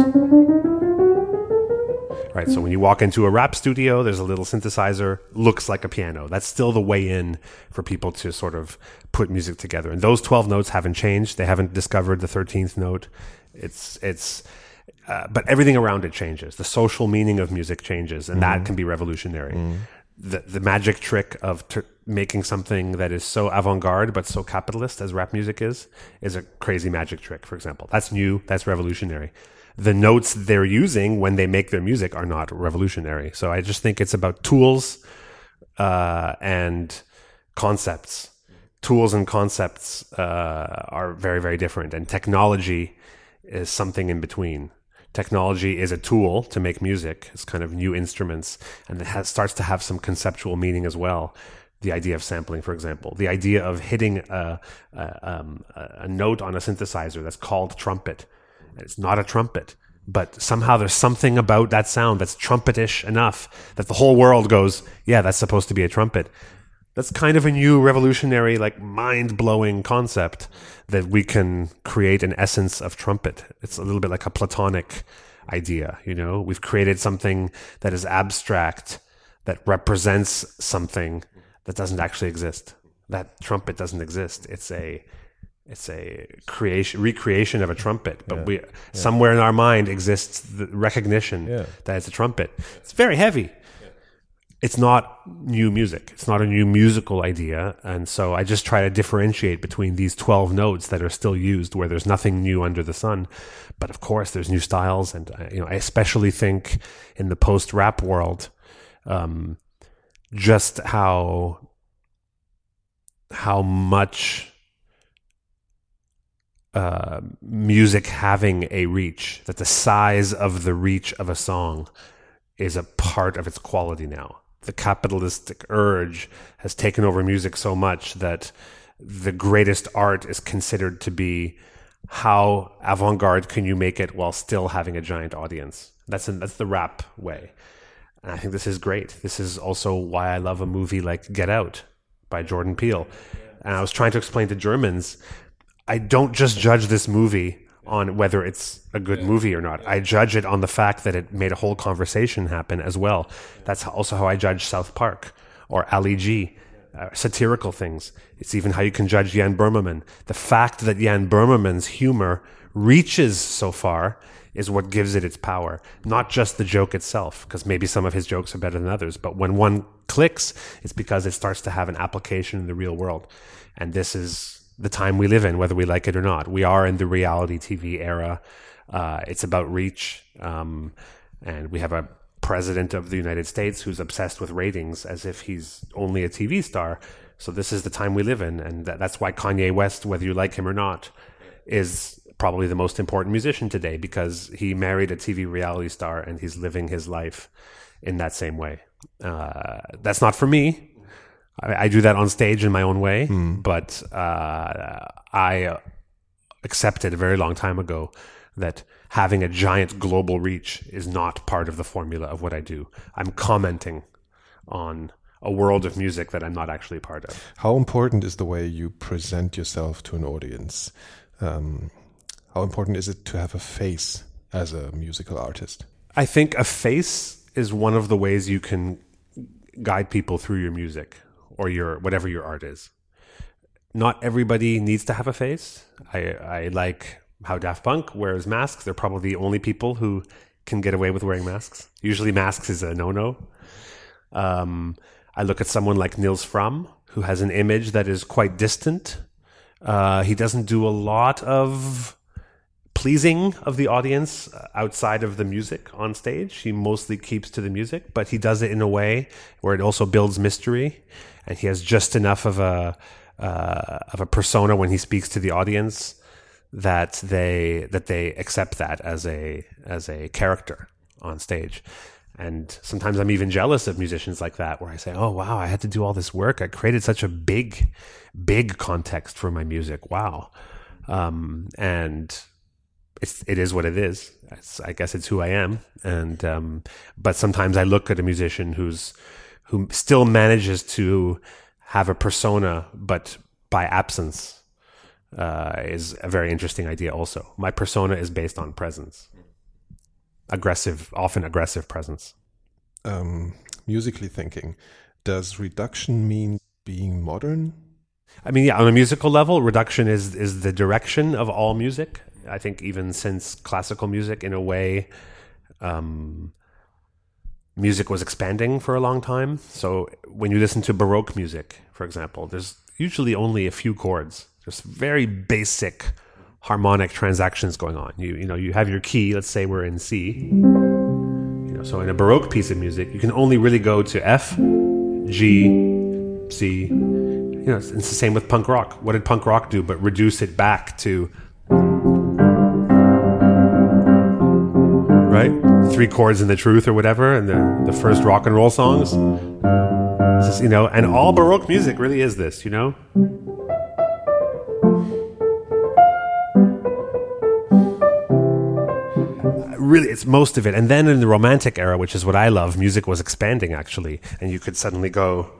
Right, so when you walk into a rap studio, there's a little synthesizer, looks like a piano. That's still the way in for people to sort of put music together. And those twelve notes haven't changed. They haven't discovered the thirteenth note. It's it's, uh, but everything around it changes. The social meaning of music changes, and mm. that can be revolutionary. Mm. The the magic trick of t- making something that is so avant-garde but so capitalist as rap music is, is a crazy magic trick. For example, that's new. That's revolutionary. The notes they're using when they make their music are not revolutionary. So I just think it's about tools uh, and concepts. Tools and concepts uh, are very, very different. And technology is something in between. Technology is a tool to make music. It's kind of new instruments. And it has, starts to have some conceptual meaning as well. The idea of sampling, for example. The idea of hitting a, a, um, a note on a synthesizer that's called trumpet. It's not a trumpet, but somehow there's something about that sound that's trumpetish enough that the whole world goes, yeah, that's supposed to be a trumpet. That's kind of a new revolutionary, like mind-blowing concept that we can create an essence of trumpet. It's a little bit like a Platonic idea, you know? We've created something that is abstract, that represents something that doesn't actually exist. That trumpet doesn't exist. It's a... It's a creation, recreation of a trumpet, but yeah. we yeah. somewhere in our mind exists the recognition yeah. that it's a trumpet. It's very heavy. Yeah. It's not new music. It's not a new musical idea, and so I just try to differentiate between these twelve notes that are still used, where there's nothing new under the sun. But of course, there's new styles, and you know, I especially think in the post-rap world, um, just how how much. Uh, music having a reach, that the size of the reach of a song is a part of its quality now. The capitalistic urge has taken over music so much that the greatest art is considered to be how avant-garde can you make it while still having a giant audience? That's a, that's the rap way. And I think this is great. This is also why I love a movie like Get Out by Jordan Peele. And I was trying to explain to Germans, I don't just judge this movie on whether it's a good movie or not. I judge it on the fact that it made a whole conversation happen as well. That's also how I judge South Park or Ali G, uh, satirical things. It's even how you can judge Jan Böhmermann. The fact that Jan Böhmermann's humor reaches so far is what gives it its power. Not just the joke itself, because maybe some of his jokes are better than others, but when one clicks, it's because it starts to have an application in the real world. And this is the time we live in, whether we like it or not. We are in the reality T V era. Uh, it's about reach. Um, and we have a president of the United States who's obsessed with ratings as if he's only a T V star. So this is the time we live in. And that, that's why Kanye West, whether you like him or not, is probably the most important musician today, because he married a T V reality star and he's living his life in that same way. Uh, that's not for me. I, I do that on stage in my own way, mm. but uh, I accepted a very long time ago that having a giant global reach is not part of the formula of what I do. I'm commenting on a world of music that I'm not actually part of. How important is the way you present yourself to an audience? Um, how important is it to have a face as a musical artist? I think a face is one of the ways you can guide people through your music or your whatever your art is. Not everybody needs to have a face. I, I like how Daft Punk wears masks. They're probably the only people who can get away with wearing masks. Usually masks is a no-no. Um, I look at someone like Nils Fram, who has an image that is quite distant. Uh, he doesn't do a lot of pleasing of the audience outside of the music on stage. He mostly keeps to the music, but he does it in a way where it also builds mystery, and he has just enough of a uh, of a persona when he speaks to the audience that they that they accept that as a as a character on stage. And sometimes I'm even jealous of musicians like that, where I say, oh, wow, I had to do all this work. I created such a big, big context for my music. Wow. Um, and it's, it is what it is. It's, I guess it's who I am. And, um, but sometimes I look at a musician who's, who still manages to have a persona, but by absence, uh, is a very interesting idea also. My persona is based on presence. Aggressive, often aggressive presence. Um, musically thinking, does reduction mean being modern? I mean, yeah, on a musical level, reduction is is the direction of all music. I think even since classical music, in a way, um, music was expanding for a long time. So when you listen to Baroque music, for example, there's usually only a few chords. There's very basic harmonic transactions going on. You you know, you have your key, let's say we're in C. You know, so in a Baroque piece of music, you can only really go to F, G, C. You know, it's, it's the same with punk rock. What did punk rock do but reduce it back to, right? Three chords in the truth or whatever, and the, the first rock and roll songs. It's just, you know, and all Baroque music really is this, you know? Really, it's most of it. And then in the Romantic era, which is what I love, music was expanding actually, and you could suddenly go.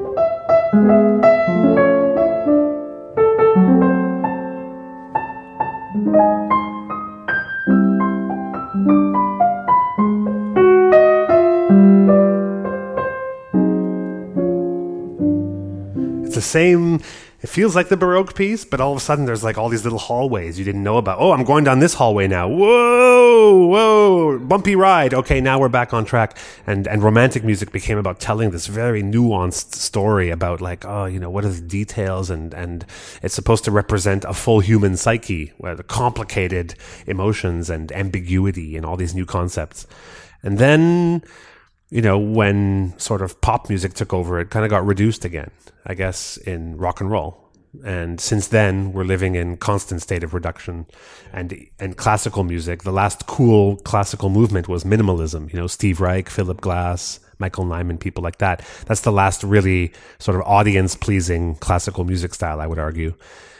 It's the same. It feels like the Baroque piece, but all of a sudden there's like all these little hallways you didn't know about. Oh, I'm going down this hallway now. Whoa, whoa, bumpy ride. Okay, now we're back on track. And and romantic music became about telling this very nuanced story about like, oh, you know, what are the details? And, and it's supposed to represent a full human psyche, where the complicated emotions and ambiguity and all these new concepts. And then, you know, when sort of pop music took over, it kind of got reduced again, I guess, in rock and roll. And since then, we're living in constant state of reduction. And and classical music, the last cool classical movement was minimalism. You know, Steve Reich, Philip Glass, Michael Nyman, people like that. That's the last really sort of audience-pleasing classical music style, I would argue.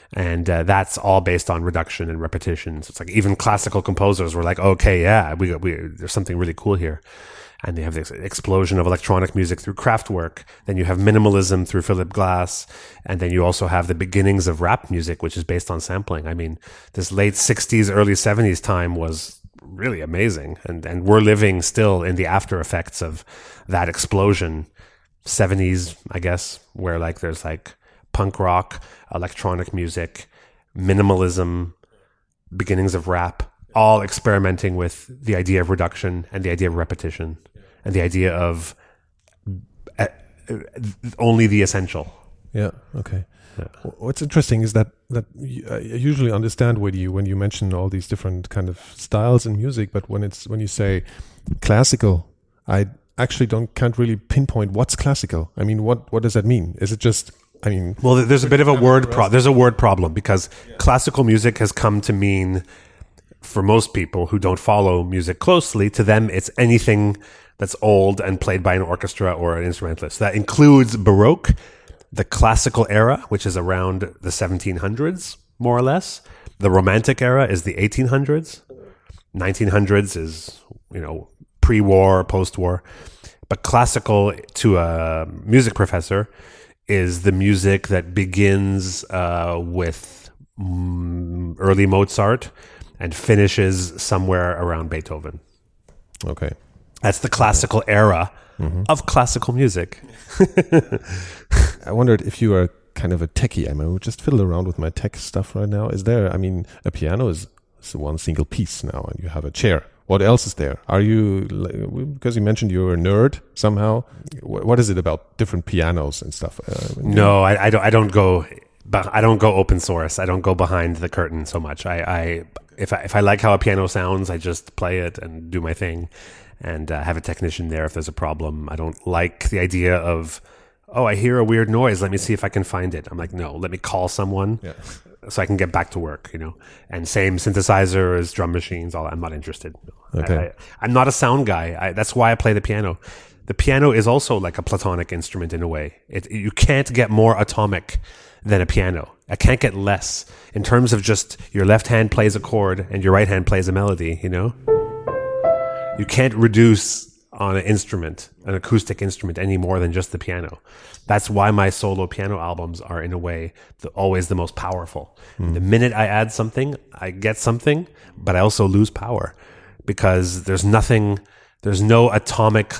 And uh, that's all based on reduction and repetition. So it's like even classical composers were like, okay, yeah, we, we there's something really cool here. And you have this explosion of electronic music through Kraftwerk. Then you have minimalism through Philip Glass. And then you also have the beginnings of rap music, which is based on sampling. I mean, this late sixties, early seventies time was really amazing. And, and we're living still in the after effects of that explosion. seventies, I guess, where like there's like punk rock, electronic music, minimalism, beginnings of rap, all experimenting with the idea of reduction and the idea of repetition and the idea of uh, only the essential. Yeah. Okay. Yeah. What's interesting is that that you, I usually understand with you when you mention all these different kind of styles in music, but when it's when you say classical, I actually don't can't really pinpoint what's classical. I mean, what what does that mean? Is it just? I mean, well, there's a bit of a word pro- there's a word problem because yeah. classical music has come to mean, for most people who don't follow music closely, to them it's anything that's old and played by an orchestra or an instrumentalist. That includes Baroque, the classical era, which is around the seventeen hundreds, more or less. The Romantic era is the eighteen hundreds. nineteen hundreds is, you know, pre-war, post-war. But classical, to a music professor, is the music that begins uh, with mm, early Mozart and finishes somewhere around Beethoven. Okay. That's the classical era mm-hmm. of classical music. I wondered if you are kind of a techie. I mean, I just fiddle around with my tech stuff right now. Is there, I mean, a piano is, is one single piece now, and you have a chair. What else is there? Are you, because you mentioned you're a nerd somehow, what is it about different pianos and stuff? Uh, no, I, I don't. I don't go. I don't go open source. I don't go behind the curtain so much. I, I if I if I like how a piano sounds, I just play it and do my thing, and uh, have a technician there if there's a problem. I don't like the idea of, oh, I hear a weird noise. Let me see if I can find it. I'm like, no, let me call someone. Yeah. So I can get back to work, you know. And same synthesizers, drum machines, all that. I'm not interested. Okay. I, I, I'm not a sound guy. I, that's why I play the piano. The piano is also like a platonic instrument in a way. It, you can't get more atomic than a piano. I can't get less in terms of just your left hand plays a chord and your right hand plays a melody, you know. You can't reduce on an instrument, an acoustic instrument, any more than just the piano. That's why my solo piano albums are, in a way, the, always the most powerful. Mm. The minute I add something, I get something, but I also lose power because there's nothing, there's no atomic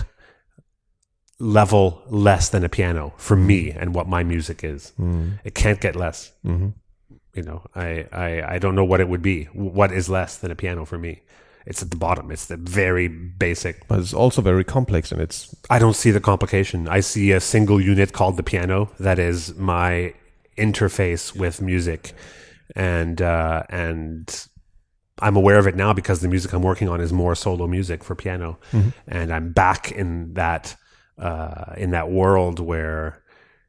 level less than a piano for me and what my music is. Mm. It can't get less. Mm-hmm. You know, I, I, I don't know what it would be. What is less than a piano for me? It's at the bottom. It's the very basic. But it's also very complex, and it's... I don't see the complication. I see a single unit called the piano that is my interface with music. And uh, and I'm aware of it now because the music I'm working on is more solo music for piano. Mm-hmm. And I'm back in that uh, in that world where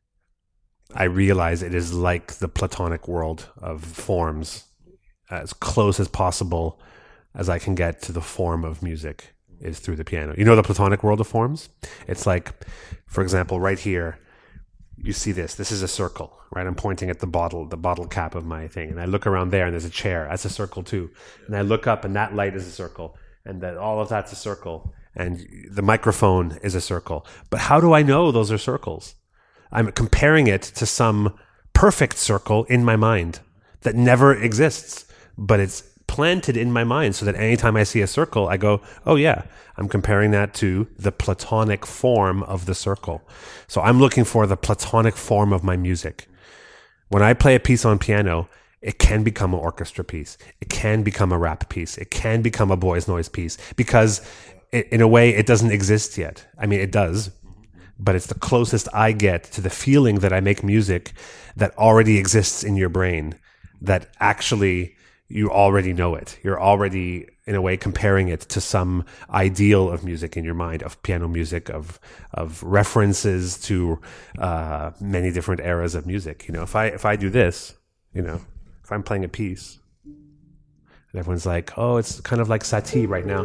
I realize it is like the Platonic world of forms, as close as possible as I can get to the form of music is through the piano. You know the Platonic world of forms? It's like, for example, right here, you see this. This is a circle, right? I'm pointing at the bottle, the bottle cap of my thing. And I look around there and there's a chair. That's a circle too. And I look up and that light is a circle. And that all of that's a circle. And the microphone is a circle. But how do I know those are circles? I'm comparing it to some perfect circle in my mind that never exists, but it's planted in my mind so that anytime I see a circle, I go, oh yeah, I'm comparing that to the Platonic form of the circle. So I'm looking for the Platonic form of my music. When I play a piece on piano, it can become an orchestra piece. It can become a rap piece. It can become a boys' noise piece because it, in a way it doesn't exist yet. I mean, it does, but it's the closest I get to the feeling that I make music that already exists in your brain, that actually you already know it. You're already, in a way, comparing it to some ideal of music in your mind, of piano music, of of references to uh, many different eras of music. You know, if I if I do this, you know, if I'm playing a piece, and everyone's like, "Oh, it's kind of like Satie right now,"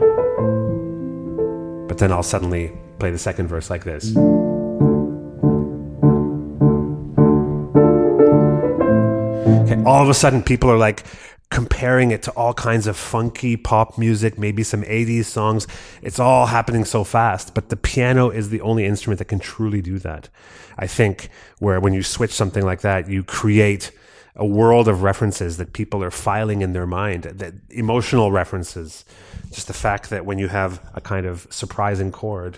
but then I'll suddenly play the second verse like this. Okay. all of a sudden people are like comparing it to all kinds of funky pop music, maybe some eighties songs. It's all happening so fast, but the piano is the only instrument that can truly do that. I think where when you switch something like that, you create a world of references that people are filing in their mind, that emotional references. Just the fact that when you have a kind of surprising chord,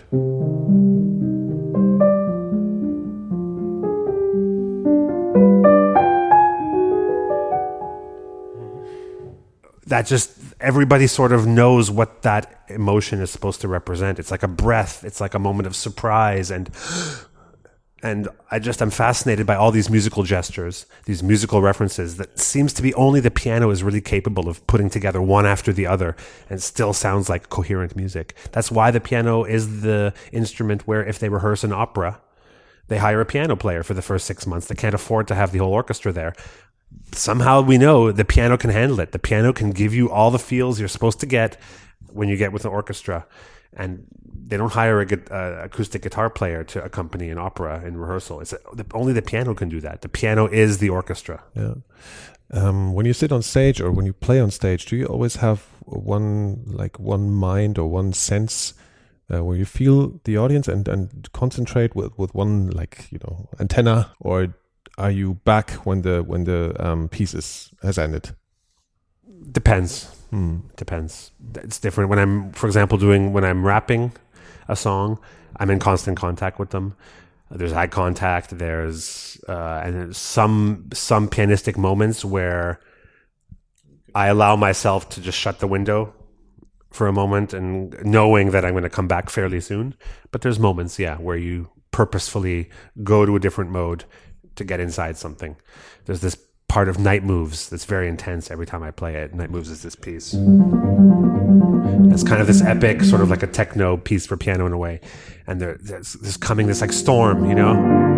that just, everybody sort of knows what that emotion is supposed to represent. It's like a breath. It's like a moment of surprise. And And I just, I'm fascinated by all these musical gestures, these musical references that seems to be only the piano is really capable of putting together one after the other and still sounds like coherent music. That's why the piano is the instrument where if they rehearse an opera, they hire a piano player for the first six months. They can't afford to have the whole orchestra there. Somehow we know the piano can handle it. The piano can give you all the feels you're supposed to get when you get with an orchestra. And they don't hire a uh, acoustic guitar player to accompany an opera in rehearsal. It's the, only the piano can do that. The piano is the orchestra. Yeah. Um, when you sit on stage or when you play on stage, do you always have one like one mind or one sense uh, where you feel the audience and, and concentrate with, with one like you know antenna, or are you back when the when the um, piece is, has ended? Depends. Hmm. Depends. It's different when I'm, for example, doing when I'm rapping a song. I'm in constant contact with them. There's eye contact. There's uh, and there's some some pianistic moments where I allow myself to just shut the window for a moment and knowing that I'm going to come back fairly soon. But there's moments, yeah, where you purposefully go to a different mode to get inside something. There's this part of Night Moves that's very intense every time I play it. Night Moves is this piece. It's kind of this epic, sort of like a techno piece for piano in a way. And there, there's, there's coming this like storm, you know?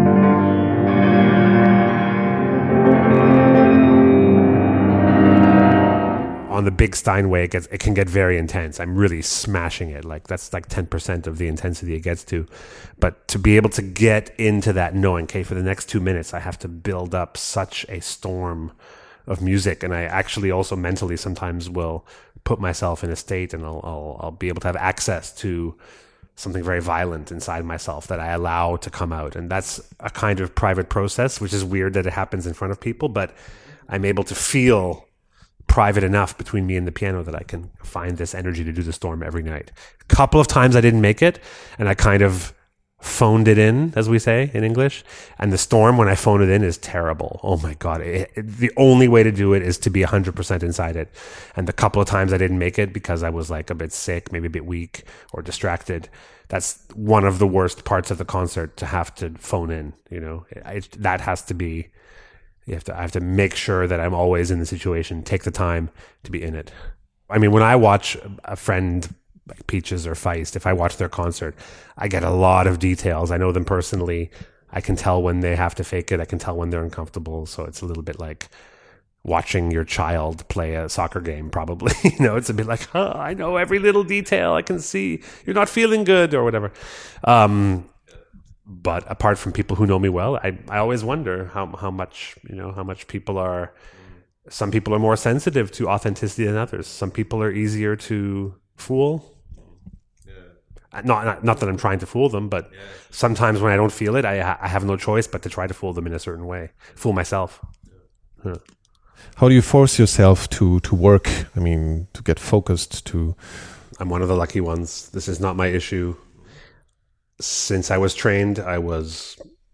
On the big Steinway, it, gets, it can get very intense. I'm really smashing it. Like that's like ten percent of the intensity it gets to. But to be able to get into that knowing, okay, for the next two minutes, I have to build up such a storm of music. And I actually also mentally sometimes will put myself in a state and I'll, I'll, I'll be able to have access to something very violent inside myself that I allow to come out. And that's a kind of private process, which is weird that it happens in front of people, but I'm able to feel private enough between me and the piano that I can find this energy to do the storm every night. A couple of times I didn't make it and I kind of phoned it in, as we say in English. And the storm, when I phone it in, is terrible. Oh my God. It, it, the only way to do it is to be one hundred percent inside it. And the couple of times I didn't make it because I was like a bit sick, maybe a bit weak or distracted. That's one of the worst parts of the concert, to have to phone in, you know, it, that has to be, you have to, I have to make sure that I'm always in the situation, take the time to be in it. I mean, when I watch a friend like Peaches or Feist, if I watch their concert, I get a lot of details. I know them personally. I can tell when they have to fake it. I can tell when they're uncomfortable. So it's a little bit like watching your child play a soccer game, probably. You know, it's a bit like, oh, I know every little detail. I can see you're not feeling good or whatever. Um, But apart from people who know me well, I, I always wonder how how much, you know, how much people are, some people are more sensitive to authenticity than others. Some people are easier to fool. Yeah. Not, not not that I'm trying to fool them, but yeah. Sometimes when I don't feel it, I I have no choice but to try to fool them in a certain way, fool myself. Yeah. Huh. How do you force yourself to, to work? I mean, to get focused, to... I'm one of the lucky ones. This is not my issue. Since I was trained, I was,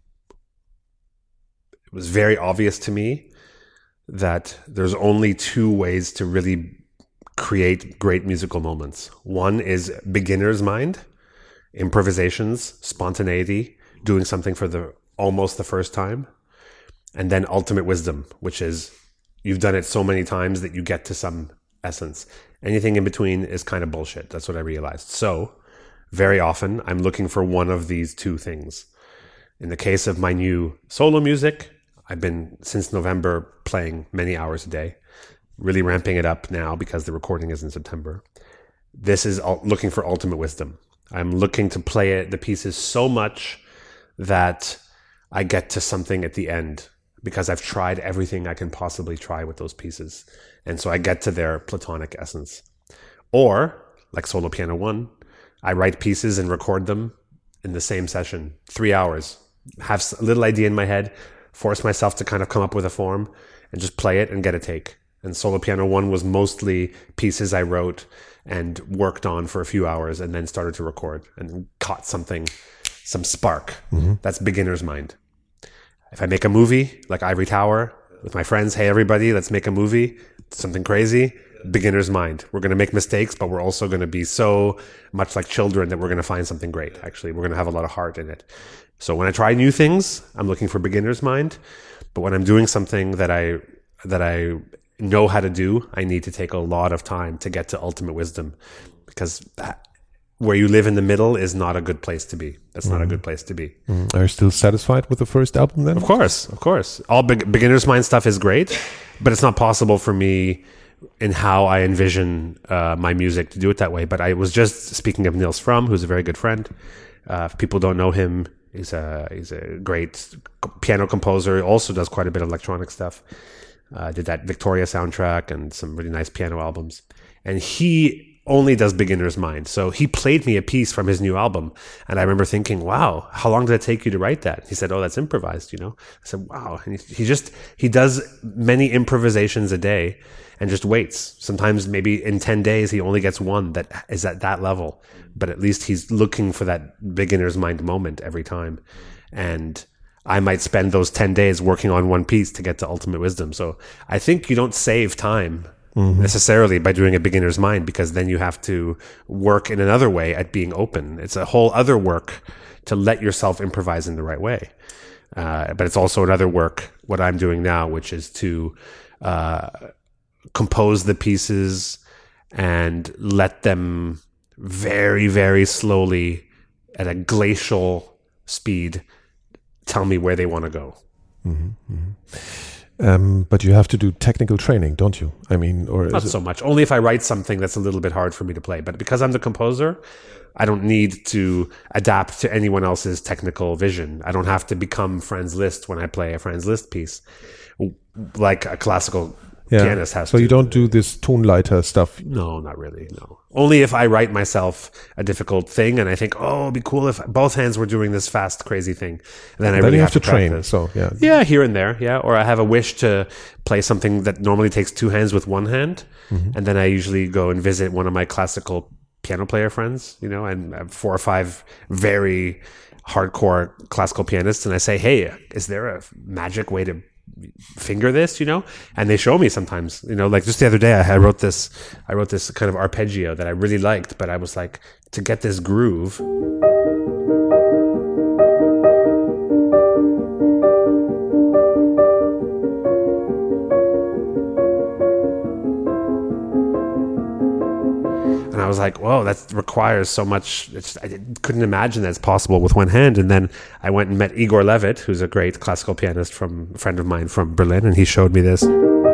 it was very obvious to me that there's only two ways to really create great musical moments. One is beginner's mind, improvisations, spontaneity, doing something for the almost the first time. And then ultimate wisdom, which is you've done it so many times that you get to some essence. Anything in between is kind of bullshit. That's what I realized. So very often, I'm looking for one of these two things. In the case of my new solo music, I've been, since November, playing many hours a day, really ramping it up now because the recording is in September. This is looking for ultimate wisdom. I'm looking to play it, the pieces so much that I get to something at the end, because I've tried everything I can possibly try with those pieces. And so I get to their platonic essence. Or, like Solo Piano one, I write pieces and record them in the same session, three hours, have a little idea in my head, force myself to kind of come up with a form and just play it and get a take. And Solo Piano one was mostly pieces I wrote and worked on for a few hours and then started to record and caught something, some spark. Mm-hmm. That's beginner's mind. If I make a movie like Ivory Tower with my friends, hey, everybody, let's make a movie, something crazy, beginner's mind. We're going to make mistakes, but we're also going to be so much like children that we're going to find something great. Actually, we're going to have a lot of heart in it. So when I try new things, I'm looking for beginner's mind. But when I'm doing something that I, that I know how to do, I need to take a lot of time to get to ultimate wisdom, because that, where you live in the middle is not a good place to be. That's mm. not a good place to be. Mm. Are you still satisfied with the first album then? Of course, of course. All be- beginner's mind stuff is great, but it's not possible for me in how I envision uh, my music to do it that way. But I was just speaking of Nils Fromm, who's a very good friend. Uh, if people don't know him, he's a, he's a great piano composer. Also does quite a bit of electronic stuff. Uh, did that Victoria soundtrack and some really nice piano albums. And he only does beginner's mind. So he played me a piece from his new album. And I remember thinking, wow, how long did it take you to write that? He said, oh, that's improvised, you know? I said, wow. And he, he just, he does many improvisations a day and just waits. Sometimes maybe in ten days, he only gets one that is at that level. But at least he's looking for that beginner's mind moment every time. And I might spend those ten days working on one piece to get to ultimate wisdom. So I think you don't save time mm-hmm. necessarily by doing a beginner's mind, because then you have to work in another way at being open. It's a whole other work to let yourself improvise in the right way. Uh, but it's also another work, what I'm doing now, which is to uh, compose the pieces and let them very, very slowly at a glacial speed tell me where they want to go. Mm-hmm, mm-hmm. Um, but you have to do technical training, don't you? I mean, or not is so it... much. Only if I write something that's a little bit hard for me to play. But because I'm the composer, I don't need to adapt to anyone else's technical vision. I don't have to become Franz Liszt when I play a Franz Liszt piece, like a classical yeah. pianist has so to. So you don't do this Tonleiter stuff? No, not really, no. Only if I write myself a difficult thing and I think, oh, it'd be cool if both hands were doing this fast, crazy thing. And then I then really you have, have to, to train. Practice. So yeah, yeah, here and there, yeah. Or I have a wish to play something that normally takes two hands with one hand, mm-hmm. and then I usually go and visit one of my classical piano player friends, you know, and I have four or five very hardcore classical pianists, and I say, hey, is there a magic way to finger this, you know? And they show me sometimes, you know, like just the other day I, I wrote this I wrote this kind of arpeggio that I really liked, but I was like, to get this groove, and I was like, whoa, that requires so much. It's, I couldn't imagine that's possible with one hand. And then I went and met Igor Levit, who's a great classical pianist, from a friend of mine from Berlin, and he showed me this.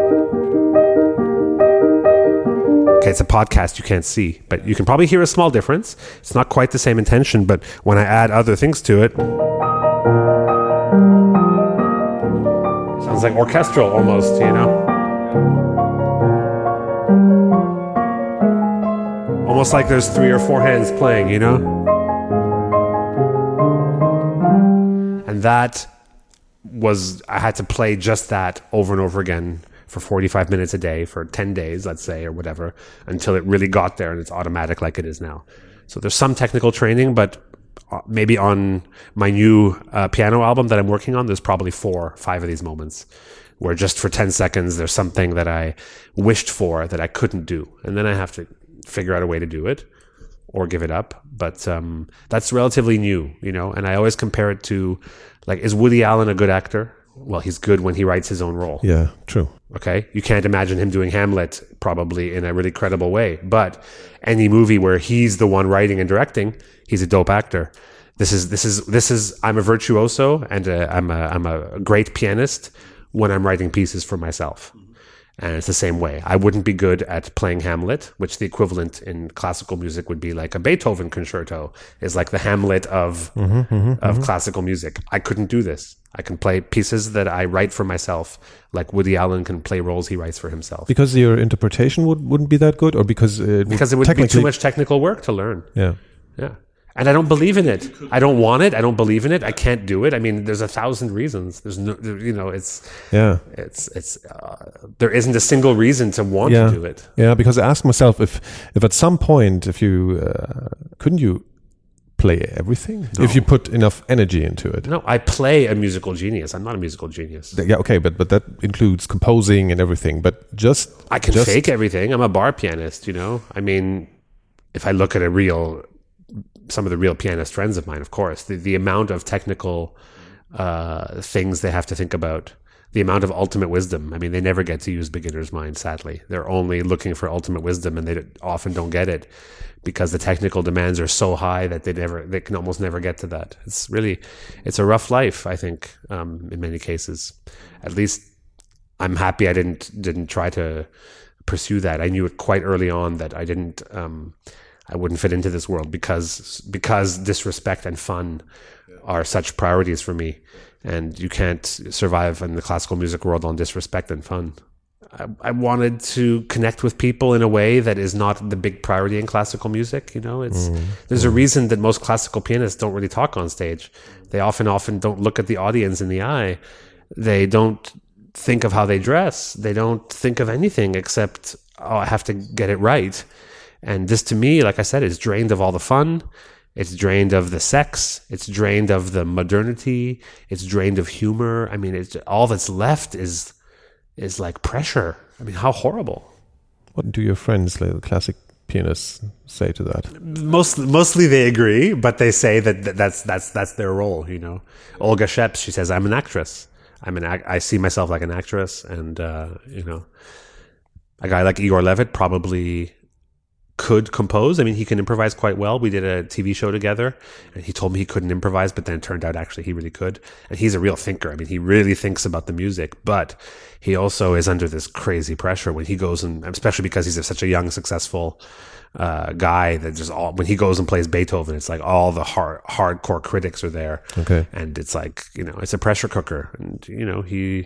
Okay, it's a podcast, you can't see, but you can probably hear a small difference. It's not quite the same intention, but when I add other things to it, it sounds like orchestral almost, you know? Almost like there's three or four hands playing, you know? And that was, I had to play just that over and over again for forty-five minutes a day for ten days, let's say, or whatever, until it really got there and it's automatic like it is now. So there's some technical training, but maybe on my new uh, piano album that I'm working on, there's probably four, five of these moments where just for ten seconds, there's something that I wished for that I couldn't do. And then I have to figure out a way to do it or give it up. But um, that's relatively new, you know, and I always compare it to, like, is Woody Allen a good actor? Well, he's good when he writes his own role. Yeah, true. Okay. You can't imagine him doing Hamlet probably in a really credible way, but any movie where he's the one writing and directing, he's a dope actor. This is, this is, this is, I'm a virtuoso and a, I'm a, I'm a great pianist when I'm writing pieces for myself. And it's the same way. I wouldn't be good at playing Hamlet, which the equivalent in classical music would be like a Beethoven concerto is like the Hamlet of, mm-hmm, mm-hmm, of mm-hmm. classical music. I couldn't do this. I can play pieces that I write for myself, like Woody Allen can play roles he writes for himself. Because your interpretation would, wouldn't be that good, or because it because it would be too much technical work to learn. Yeah, yeah. And I don't believe in it. I don't want it. I don't believe in it. I can't do it. I mean, there's a thousand reasons. There's no, you know, it's yeah, it's it's. Uh, there isn't a single reason to want yeah. to do it. Yeah, because I ask myself if if at some point, if you uh, couldn't you play everything no. if you put enough energy into it. No, I play a musical genius. I'm not a musical genius. Yeah, okay, but but that includes composing and everything. But just I can just, fake everything. I'm a bar pianist. You know, I mean, if I look at a real. Some of the real pianist friends of mine, of course, the, the amount of technical uh, things they have to think about, the amount of ultimate wisdom. I mean, they never get to use beginner's mind, sadly. They're only looking for ultimate wisdom, and they often don't get it because the technical demands are so high that they never, they can almost never get to that. It's really, it's a rough life, I think, um, in many cases. At least I'm happy I didn't didn't try to pursue that. I knew it quite early on that I didn't. Um, I wouldn't fit into this world because because disrespect and fun are such priorities for me, and you can't survive in the classical music world on disrespect and fun. I, I wanted to connect with people in a way that is not the big priority in classical music. You know, it's mm. there's a reason that most classical pianists don't really talk on stage. They often often don't look at the audience in the eye. They don't think of how they dress. They don't think of anything except, oh, I have to get it right. And this, to me, like I said, is drained of all the fun. It's drained of the sex. It's drained of the modernity. It's drained of humor. I mean, it's, all that's left is is like pressure. I mean, how horrible. What do your friends, like the classic pianists, say to that? Most, mostly they agree, but they say that that's that's that's their role. You know, Olga Sheps, she says, "I'm an actress. I'm an I see myself like an actress," and uh, you know, a guy like Igor Levit probably could compose. I mean, he can improvise quite well. We did a T V show together, and he told me he couldn't improvise, but then it turned out actually he really could. And he's a real thinker. I mean, he really thinks about the music, but he also is under this crazy pressure when he goes and, especially because he's such a young, successful uh, guy that just all, when he goes and plays Beethoven, it's like all the hard, hardcore critics are there. Okay. And it's like, you know, it's a pressure cooker. And, you know, he,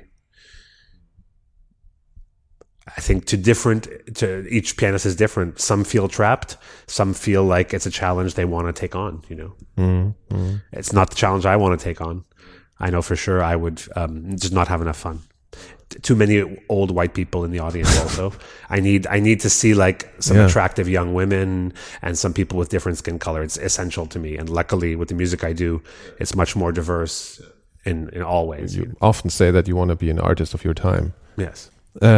I think to different, to each pianist is different. Some feel trapped. Some feel like it's a challenge they want to take on, you know. Mm-hmm. It's not the challenge I want to take on. I know for sure I would um, just not have enough fun. Too many old white people in the audience also. I need I need to see like some yeah. attractive young women and some people with different skin color. It's essential to me. And luckily with the music I do, it's much more diverse in, in all ways. You, you often say that you want to be an artist of your time. Yes.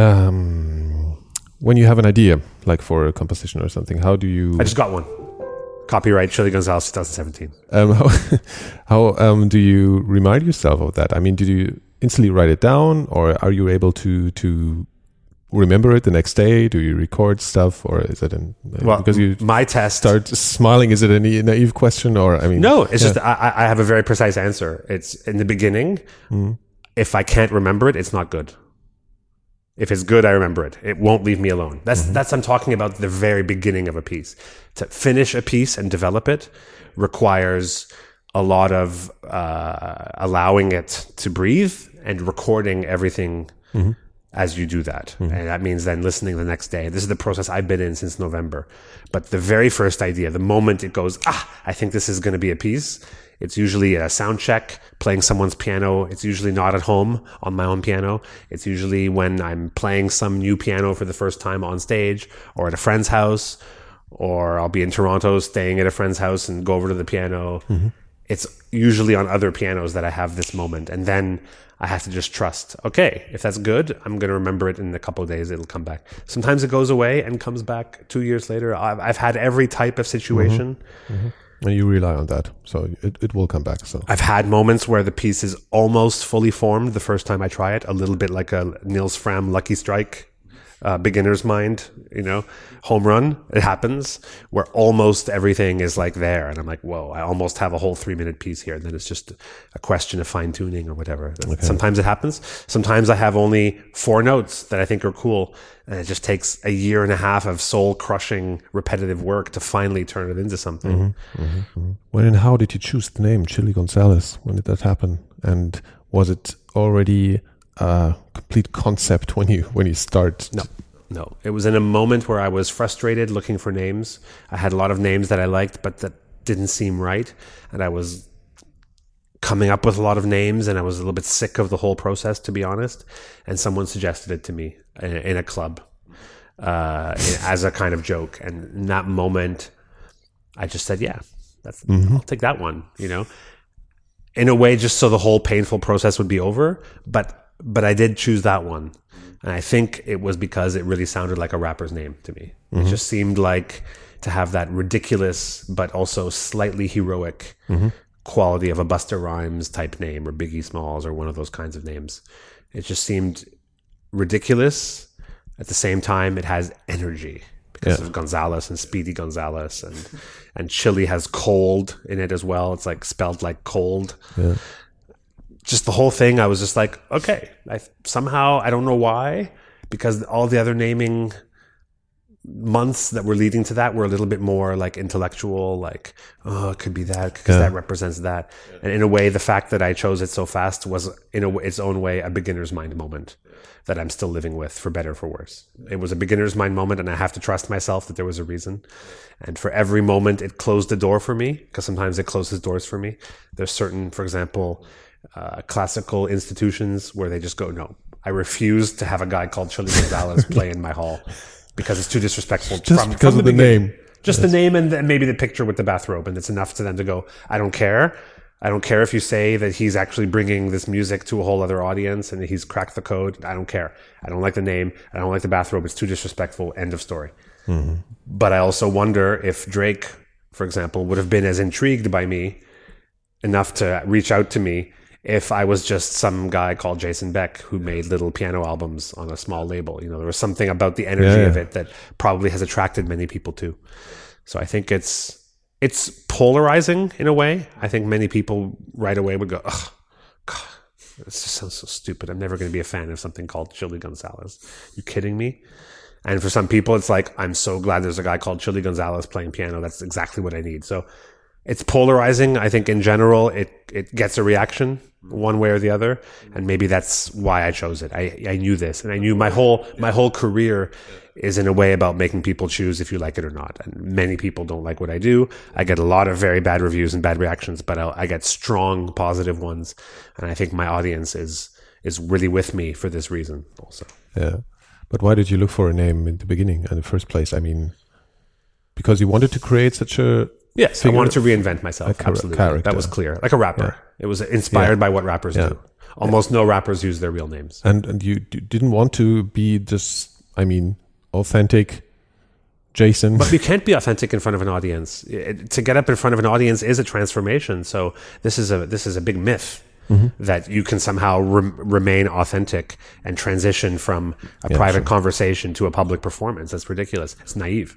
Um, when you have an idea, like for a composition or something, how do you... I just got one. Copyright Shirley Gonzalez, twenty seventeen. Um, how how um, do you remind yourself of that? I mean, did you instantly write it down, or are you able to to remember it the next day? Do you record stuff, or is it an... Uh, well, because you my test... start smiling, is it a naive question, or... I mean, no, it's yeah. just I, I have a very precise answer. It's in the beginning, mm. if I can't remember it, it's not good. If it's good, I remember it. It won't leave me alone. That's mm-hmm. that's I'm talking about the very beginning of a piece. To finish a piece and develop it requires a lot of uh, allowing it to breathe and recording everything mm-hmm. as you do that. Mm-hmm. And that means then listening the next day. This is the process I've been in since November. But the very first idea, the moment it goes, ah, I think this is going to be a piece, it's usually a sound check, playing someone's piano. It's usually not at home on my own piano. It's usually when I'm playing some new piano for the first time on stage or at a friend's house, or I'll be in Toronto staying at a friend's house and go over to the piano. Mm-hmm. It's usually on other pianos that I have this moment. And then I have to just trust, okay, if that's good, I'm going to remember it in a couple of days. It'll come back. Sometimes it goes away and comes back two years later. I've, I've had every type of situation. Mm-hmm. Mm-hmm. And you rely on that, so it, it will come back. So I've had moments where the piece is almost fully formed the first time I try it, a little bit like a Nils Frahm Lucky Strike, uh, beginner's mind, you know, home run. It happens where almost everything is like there, and I'm like, whoa, I almost have a whole three minute piece here, and then it's just a question of fine tuning or whatever. Okay. Sometimes it happens. Sometimes I have only four notes that I think are cool, and it just takes a year and a half of soul crushing repetitive work to finally turn it into something. Mm-hmm, mm-hmm, mm-hmm. When and how did you choose the name Chili Gonzalez? When did that happen? And Was it already a complete concept when you when you start? No, no. It was in a moment where I was frustrated looking for names. I had a lot of names that I liked, but that didn't seem right. And I was coming up with a lot of names, and I was a little bit sick of the whole process, to be honest. And someone suggested it to me in, in a club uh, as a kind of joke. And in that moment, I just said, yeah, that's, mm-hmm. I'll take that one, you know, in a way, just so the whole painful process would be over. But, but I did choose that one. And I think it was because it really sounded like a rapper's name to me. Mm-hmm. It just seemed like to have that ridiculous, but also slightly heroic mm-hmm. quality of a Busta Rhymes type name, or Biggie Smalls, or one of those kinds of names. It just seemed ridiculous. At the same time, it has energy because yeah. of Gonzalez and Speedy Gonzalez, and and Chili has cold in it as well. It's like spelled like cold. Yeah. Just the whole thing, I was just like, okay. I somehow, I don't know why, because all the other naming months that were leading to that were a little bit more like intellectual, like, oh, it could be that because yeah. that represents that. Yeah. And in a way, the fact that I chose it so fast was in a, its own way a beginner's mind moment that I'm still living with, for better or for worse. It was a beginner's mind moment, and I have to trust myself that there was a reason. And for every moment, it closed the door for me, because sometimes it closes doors for me. There's certain, for example, uh, classical institutions where they just go, no, I refuse to have a guy called Chili Gonzalez play in my hall, because it's too disrespectful. Just from, because from of the, the name. Just yes. the name, and maybe the picture with the bathrobe. And it's enough to them to go, I don't care. I don't care if you say that he's actually bringing this music to a whole other audience and he's cracked the code. I don't care. I don't like the name. I don't like the bathrobe. It's too disrespectful. End of story. Mm-hmm. But I also wonder if Drake, for example, would have been as intrigued by me enough to reach out to me if I was just some guy called Jason Beck who made little piano albums on a small label. You know, there was something about the energy yeah, yeah. of it that probably has attracted many people too. So I think it's it's polarizing in a way. I think many people right away would go, ugh, God, this just sounds so stupid. I'm never going to be a fan of something called Chili Gonzalez. You kidding me? And for some people, it's like, I'm so glad there's a guy called Chili Gonzalez playing piano. That's exactly what I need. So it's polarizing. I think in general, it, it gets a reaction one way or the other. And maybe that's why I chose it. I, I knew this, and I knew my whole, my whole career is in a way about making people choose if you like it or not. And many people don't like what I do. I get a lot of very bad reviews and bad reactions, but I, I get strong positive ones. And I think my audience is, is really with me for this reason also. Yeah. But why did you look for a name in the beginning, in the first place? I mean, because you wanted to create such a... Yes, I wanted to reinvent myself. Char- Absolutely. Character. That was clear. Like a rapper. Yeah. It was inspired yeah. by what rappers yeah. do. Almost yeah. no rappers use their real names. And and you d- didn't want to be just, I mean, authentic Jason. But we can't be authentic in front of an audience. It, to get up in front of an audience is a transformation. So this is a this is a big myth. Mm-hmm. That you can somehow re- remain authentic and transition from a yeah, private sure. conversation to a public performance. That's ridiculous. It's naive.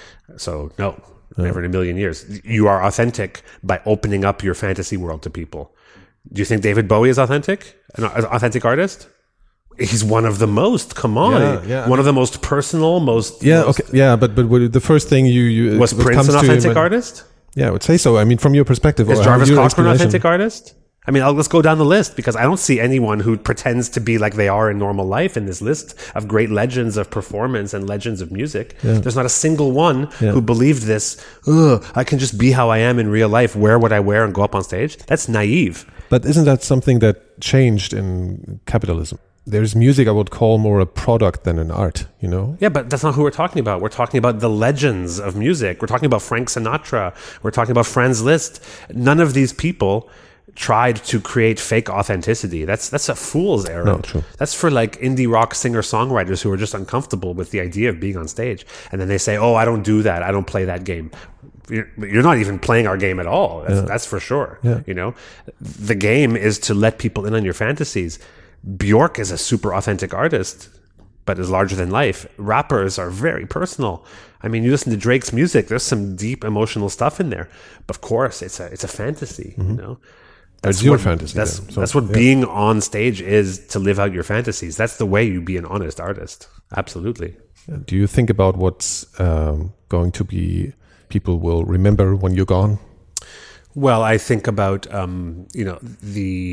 So no, yeah. never in a million years. You are authentic by opening up your fantasy world to people. Do you think David Bowie is authentic? An authentic artist? He's one of the most. Come on, yeah, yeah, one I mean, of the most personal, most. Yeah, most, okay, yeah, but but the first thing you you was Prince an authentic artist? Yeah, I would say so. I mean, from your perspective, is Jarvis Cocker an authentic artist? I mean, I'll, let's go down the list, because I don't see anyone who pretends to be like they are in normal life in this list of great legends of performance and legends of music. Yeah. There's not a single one yeah. who believed this, ugh, I can just be how I am in real life, wear what I wear and go up on stage. That's naive. But isn't that something that changed in capitalism? There's music I would call more a product than an art, you know? Yeah, but that's not who we're talking about. We're talking about the legends of music. We're talking about Frank Sinatra. We're talking about Franz Liszt. None of these people tried to create fake authenticity. That's that's a fool's errand. No, true. That's for like indie rock singer-songwriters who are just uncomfortable with the idea of being on stage. And then they say, oh, I don't do that. I don't play that game. You're, you're not even playing our game at all. That's, yeah. that's for sure. Yeah. You know, the game is to let people in on your fantasies. Bjork is a super authentic artist, but is larger than life. Rappers are very personal. I mean, you listen to Drake's music, there's some deep emotional stuff in there. But of course, it's a it's a fantasy, mm-hmm. you know? That's your what, fantasy. That's, so, that's what yeah. being on stage is, to live out your fantasies. That's the way you be an honest artist. Absolutely. Do you think about what's um, going to be, people will remember when you're gone? Well, I think about, um, you know, the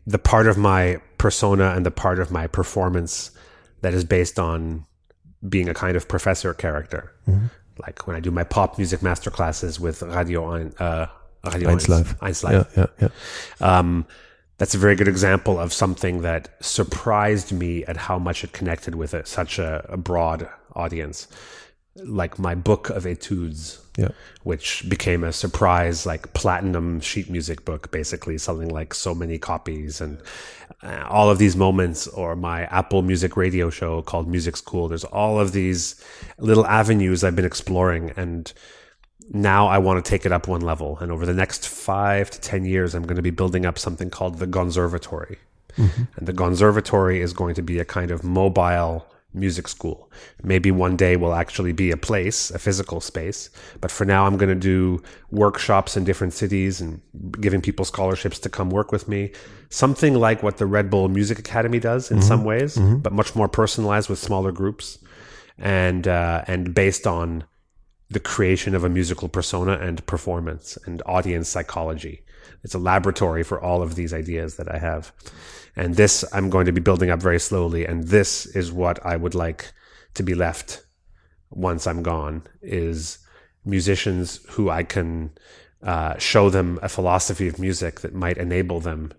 the part of my persona and the part of my performance that is based on being a kind of professor character. Mm-hmm. Like when I do my pop music masterclasses with Radio Ein, uh, Radio Eins Live. Eins Live. Yeah, yeah, yeah. Um, that's a very good example of something that surprised me at how much it connected with it, such a, a broad audience. Like my book of etudes, yeah. which became a surprise, like platinum sheet music book, basically selling like so many copies, and uh, all of these moments, or my Apple Music radio show called Music School. There's all of these little avenues I've been exploring, and now I want to take it up one level. And over the next five to ten years, I'm going to be building up something called the Gonservatory. Mm-hmm. And the Gonservatory is going to be a kind of mobile music school. Maybe one day will actually be a place, a physical space. But for now, I'm going to do workshops in different cities and giving people scholarships to come work with me. Something like what the Red Bull Music Academy does in mm-hmm. some ways, mm-hmm. but much more personalized with smaller groups, and uh, and based on the creation of a musical persona and performance and audience psychology. It's a laboratory for all of these ideas that I have. And this I'm going to be building up very slowly. And this is what I would like to be left once I'm gone, is musicians who I can uh, show them a philosophy of music that might enable them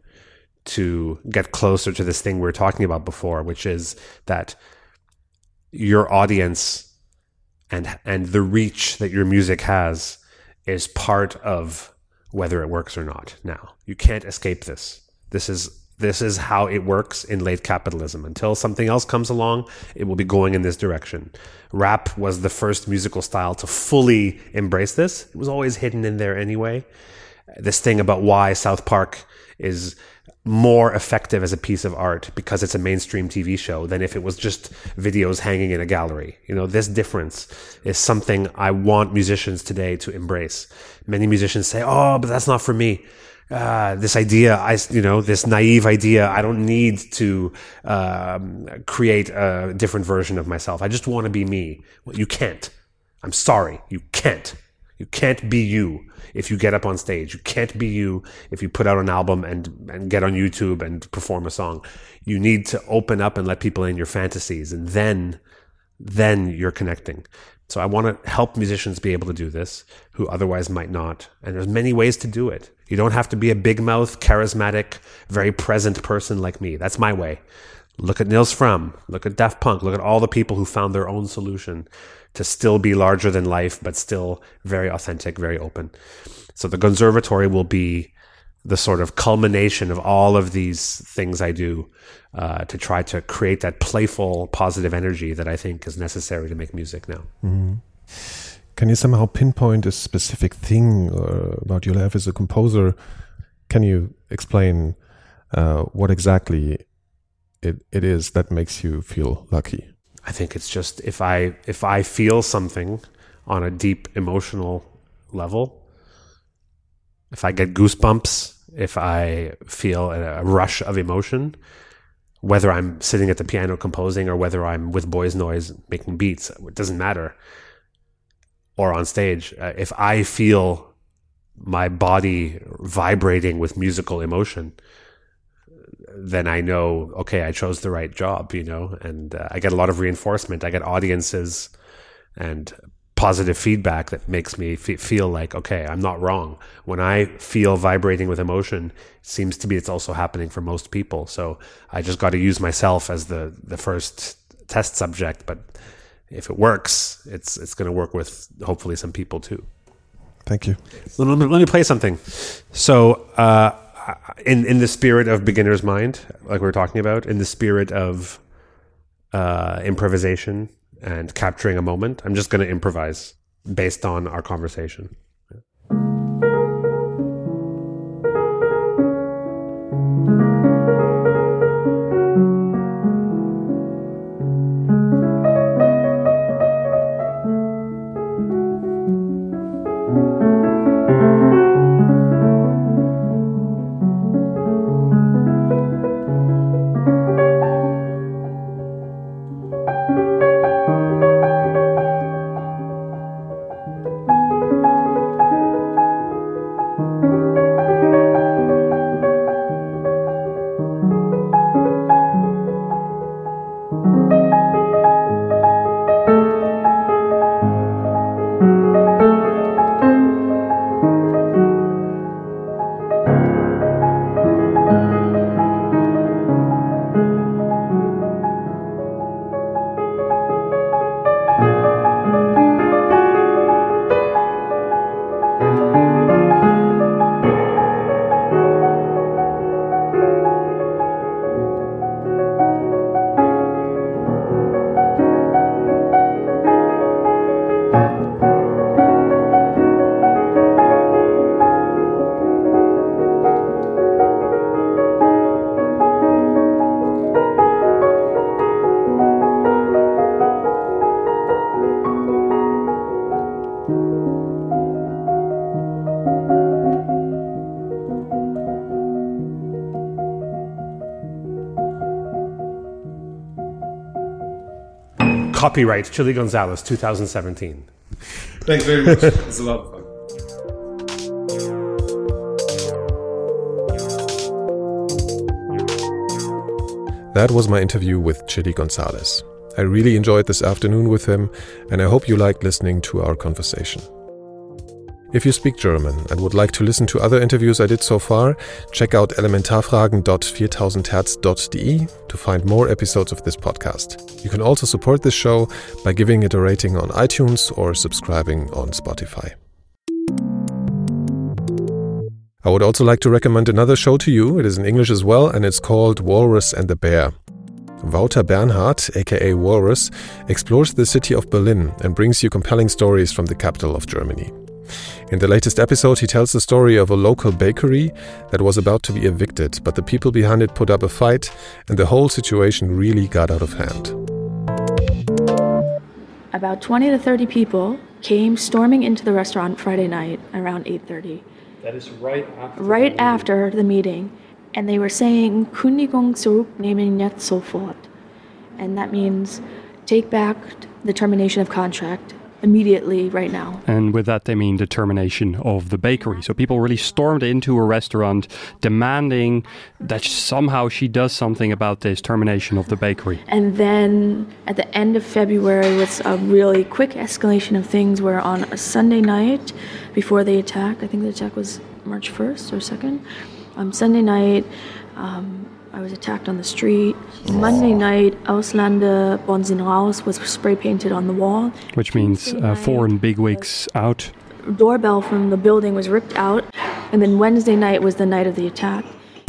to get closer to this thing we were talking about before, which is that your audience and and the reach that your music has is part of whether it works or not. Now, you can't escape this. This is this is how it works in late capitalism. Until something else comes along, it will be going in this direction. Rap was the first musical style to fully embrace this. It was always hidden in there anyway. This thing about why South Park is more effective as a piece of art because it's a mainstream T V show than if it was just videos hanging in a gallery. You know, this difference is something I want musicians today to embrace. Many musicians say, oh, but that's not for me. Uh, this idea, I, you know, this naive idea, I don't need to um, create a different version of myself. I just want to be me. Well, you can't. I'm sorry. You can't. You can't be you if you get up on stage. You can't be you if you put out an album and, and get on YouTube and perform a song. You need to open up and let people in your fantasies, and then, then you're connecting. So I want to help musicians be able to do this who otherwise might not. And there's many ways to do it. You don't have to be a big mouth, charismatic, very present person like me. That's my way. Look at Nils Fram. Look at Daft Punk. Look at all the people who found their own solution to still be larger than life, but still very authentic, very open. So the Gonservatory will be the sort of culmination of all of these things I do uh, to try to create that playful, positive energy that I think is necessary to make music now. Mm-hmm. Can you somehow pinpoint a specific thing uh, about your life as a composer? Can you explain uh, what exactly it, it is that makes you feel lucky? I think it's just if I if I feel something on a deep emotional level, if I get goosebumps, if I feel a rush of emotion, whether I'm sitting at the piano composing or whether I'm with Boys Noise making beats, it doesn't matter, or on stage, uh, if I feel my body vibrating with musical emotion, then I know, okay, I chose the right job, you know, and uh, I get a lot of reinforcement. I get audiences and positive feedback that makes me f- feel like, okay, I'm not wrong. When I feel vibrating with emotion, it seems to be it's also happening for most people. So I just got to use myself as the, the first test subject. But if it works, it's it's going to work with hopefully some people too. Thank you. Let me, let me play something. So, uh, In in the spirit of beginner's mind, like we were talking about, in the spirit of uh, improvisation and capturing a moment, I'm just going to improvise based on our conversation. Copyright Chili Gonzalez, twenty seventeen. Thanks very much. It's a lot of fun. That was my interview with Chili Gonzalez. I really enjoyed this afternoon with him, and I hope you liked listening to our conversation. If you speak German and would like to listen to other interviews I did so far, check out elementarfragen dot four thousand hertz dot de to find more episodes of this podcast. You can also support this show by giving it a rating on iTunes or subscribing on Spotify. I would also like to recommend another show to you. It is in English as well, and it's called Walrus and the Bear. Wouter Bernhard, aka Walrus, explores the city of Berlin and brings you compelling stories from the capital of Germany. In the latest episode, he tells the story of a local bakery that was about to be evicted, but the people behind it put up a fight, and the whole situation really got out of hand. About twenty to thirty people came storming into the restaurant Friday night around eight thirty. That is right after Right the after the meeting. And they were saying, Kündigung zurücknehmen jetzt sofort. And that means take back the termination of contract immediately right now. And with that, they mean the termination of the bakery. So people really stormed into a restaurant demanding that somehow she does something about this termination of the bakery. And then at the end of February was a really quick escalation of things where on a Sunday night before the attack, I think the attack was March first or second, um, Sunday night, um, I was attacked on the street. Monday night, Ausländer Bonn sind raus was spray painted on the wall. Which means uh, foreign bigwigs out. Doorbell from the building was ripped out. And then Wednesday night was the night of the attack.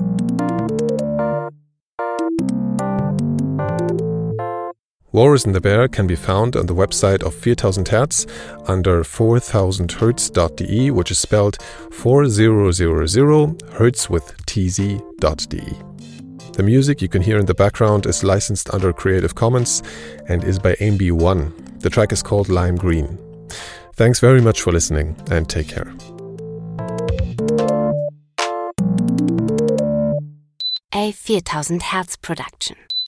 Walrus and the Bear can be found on the website of four thousand hertz under four thousand hertz dot de, which is spelled four thousand hertz with tz dot de. The music you can hear in the background is licensed under Creative Commons and is by A M B one. The track is called Lime Green. Thanks very much for listening, and take care. A four thousand hertz production.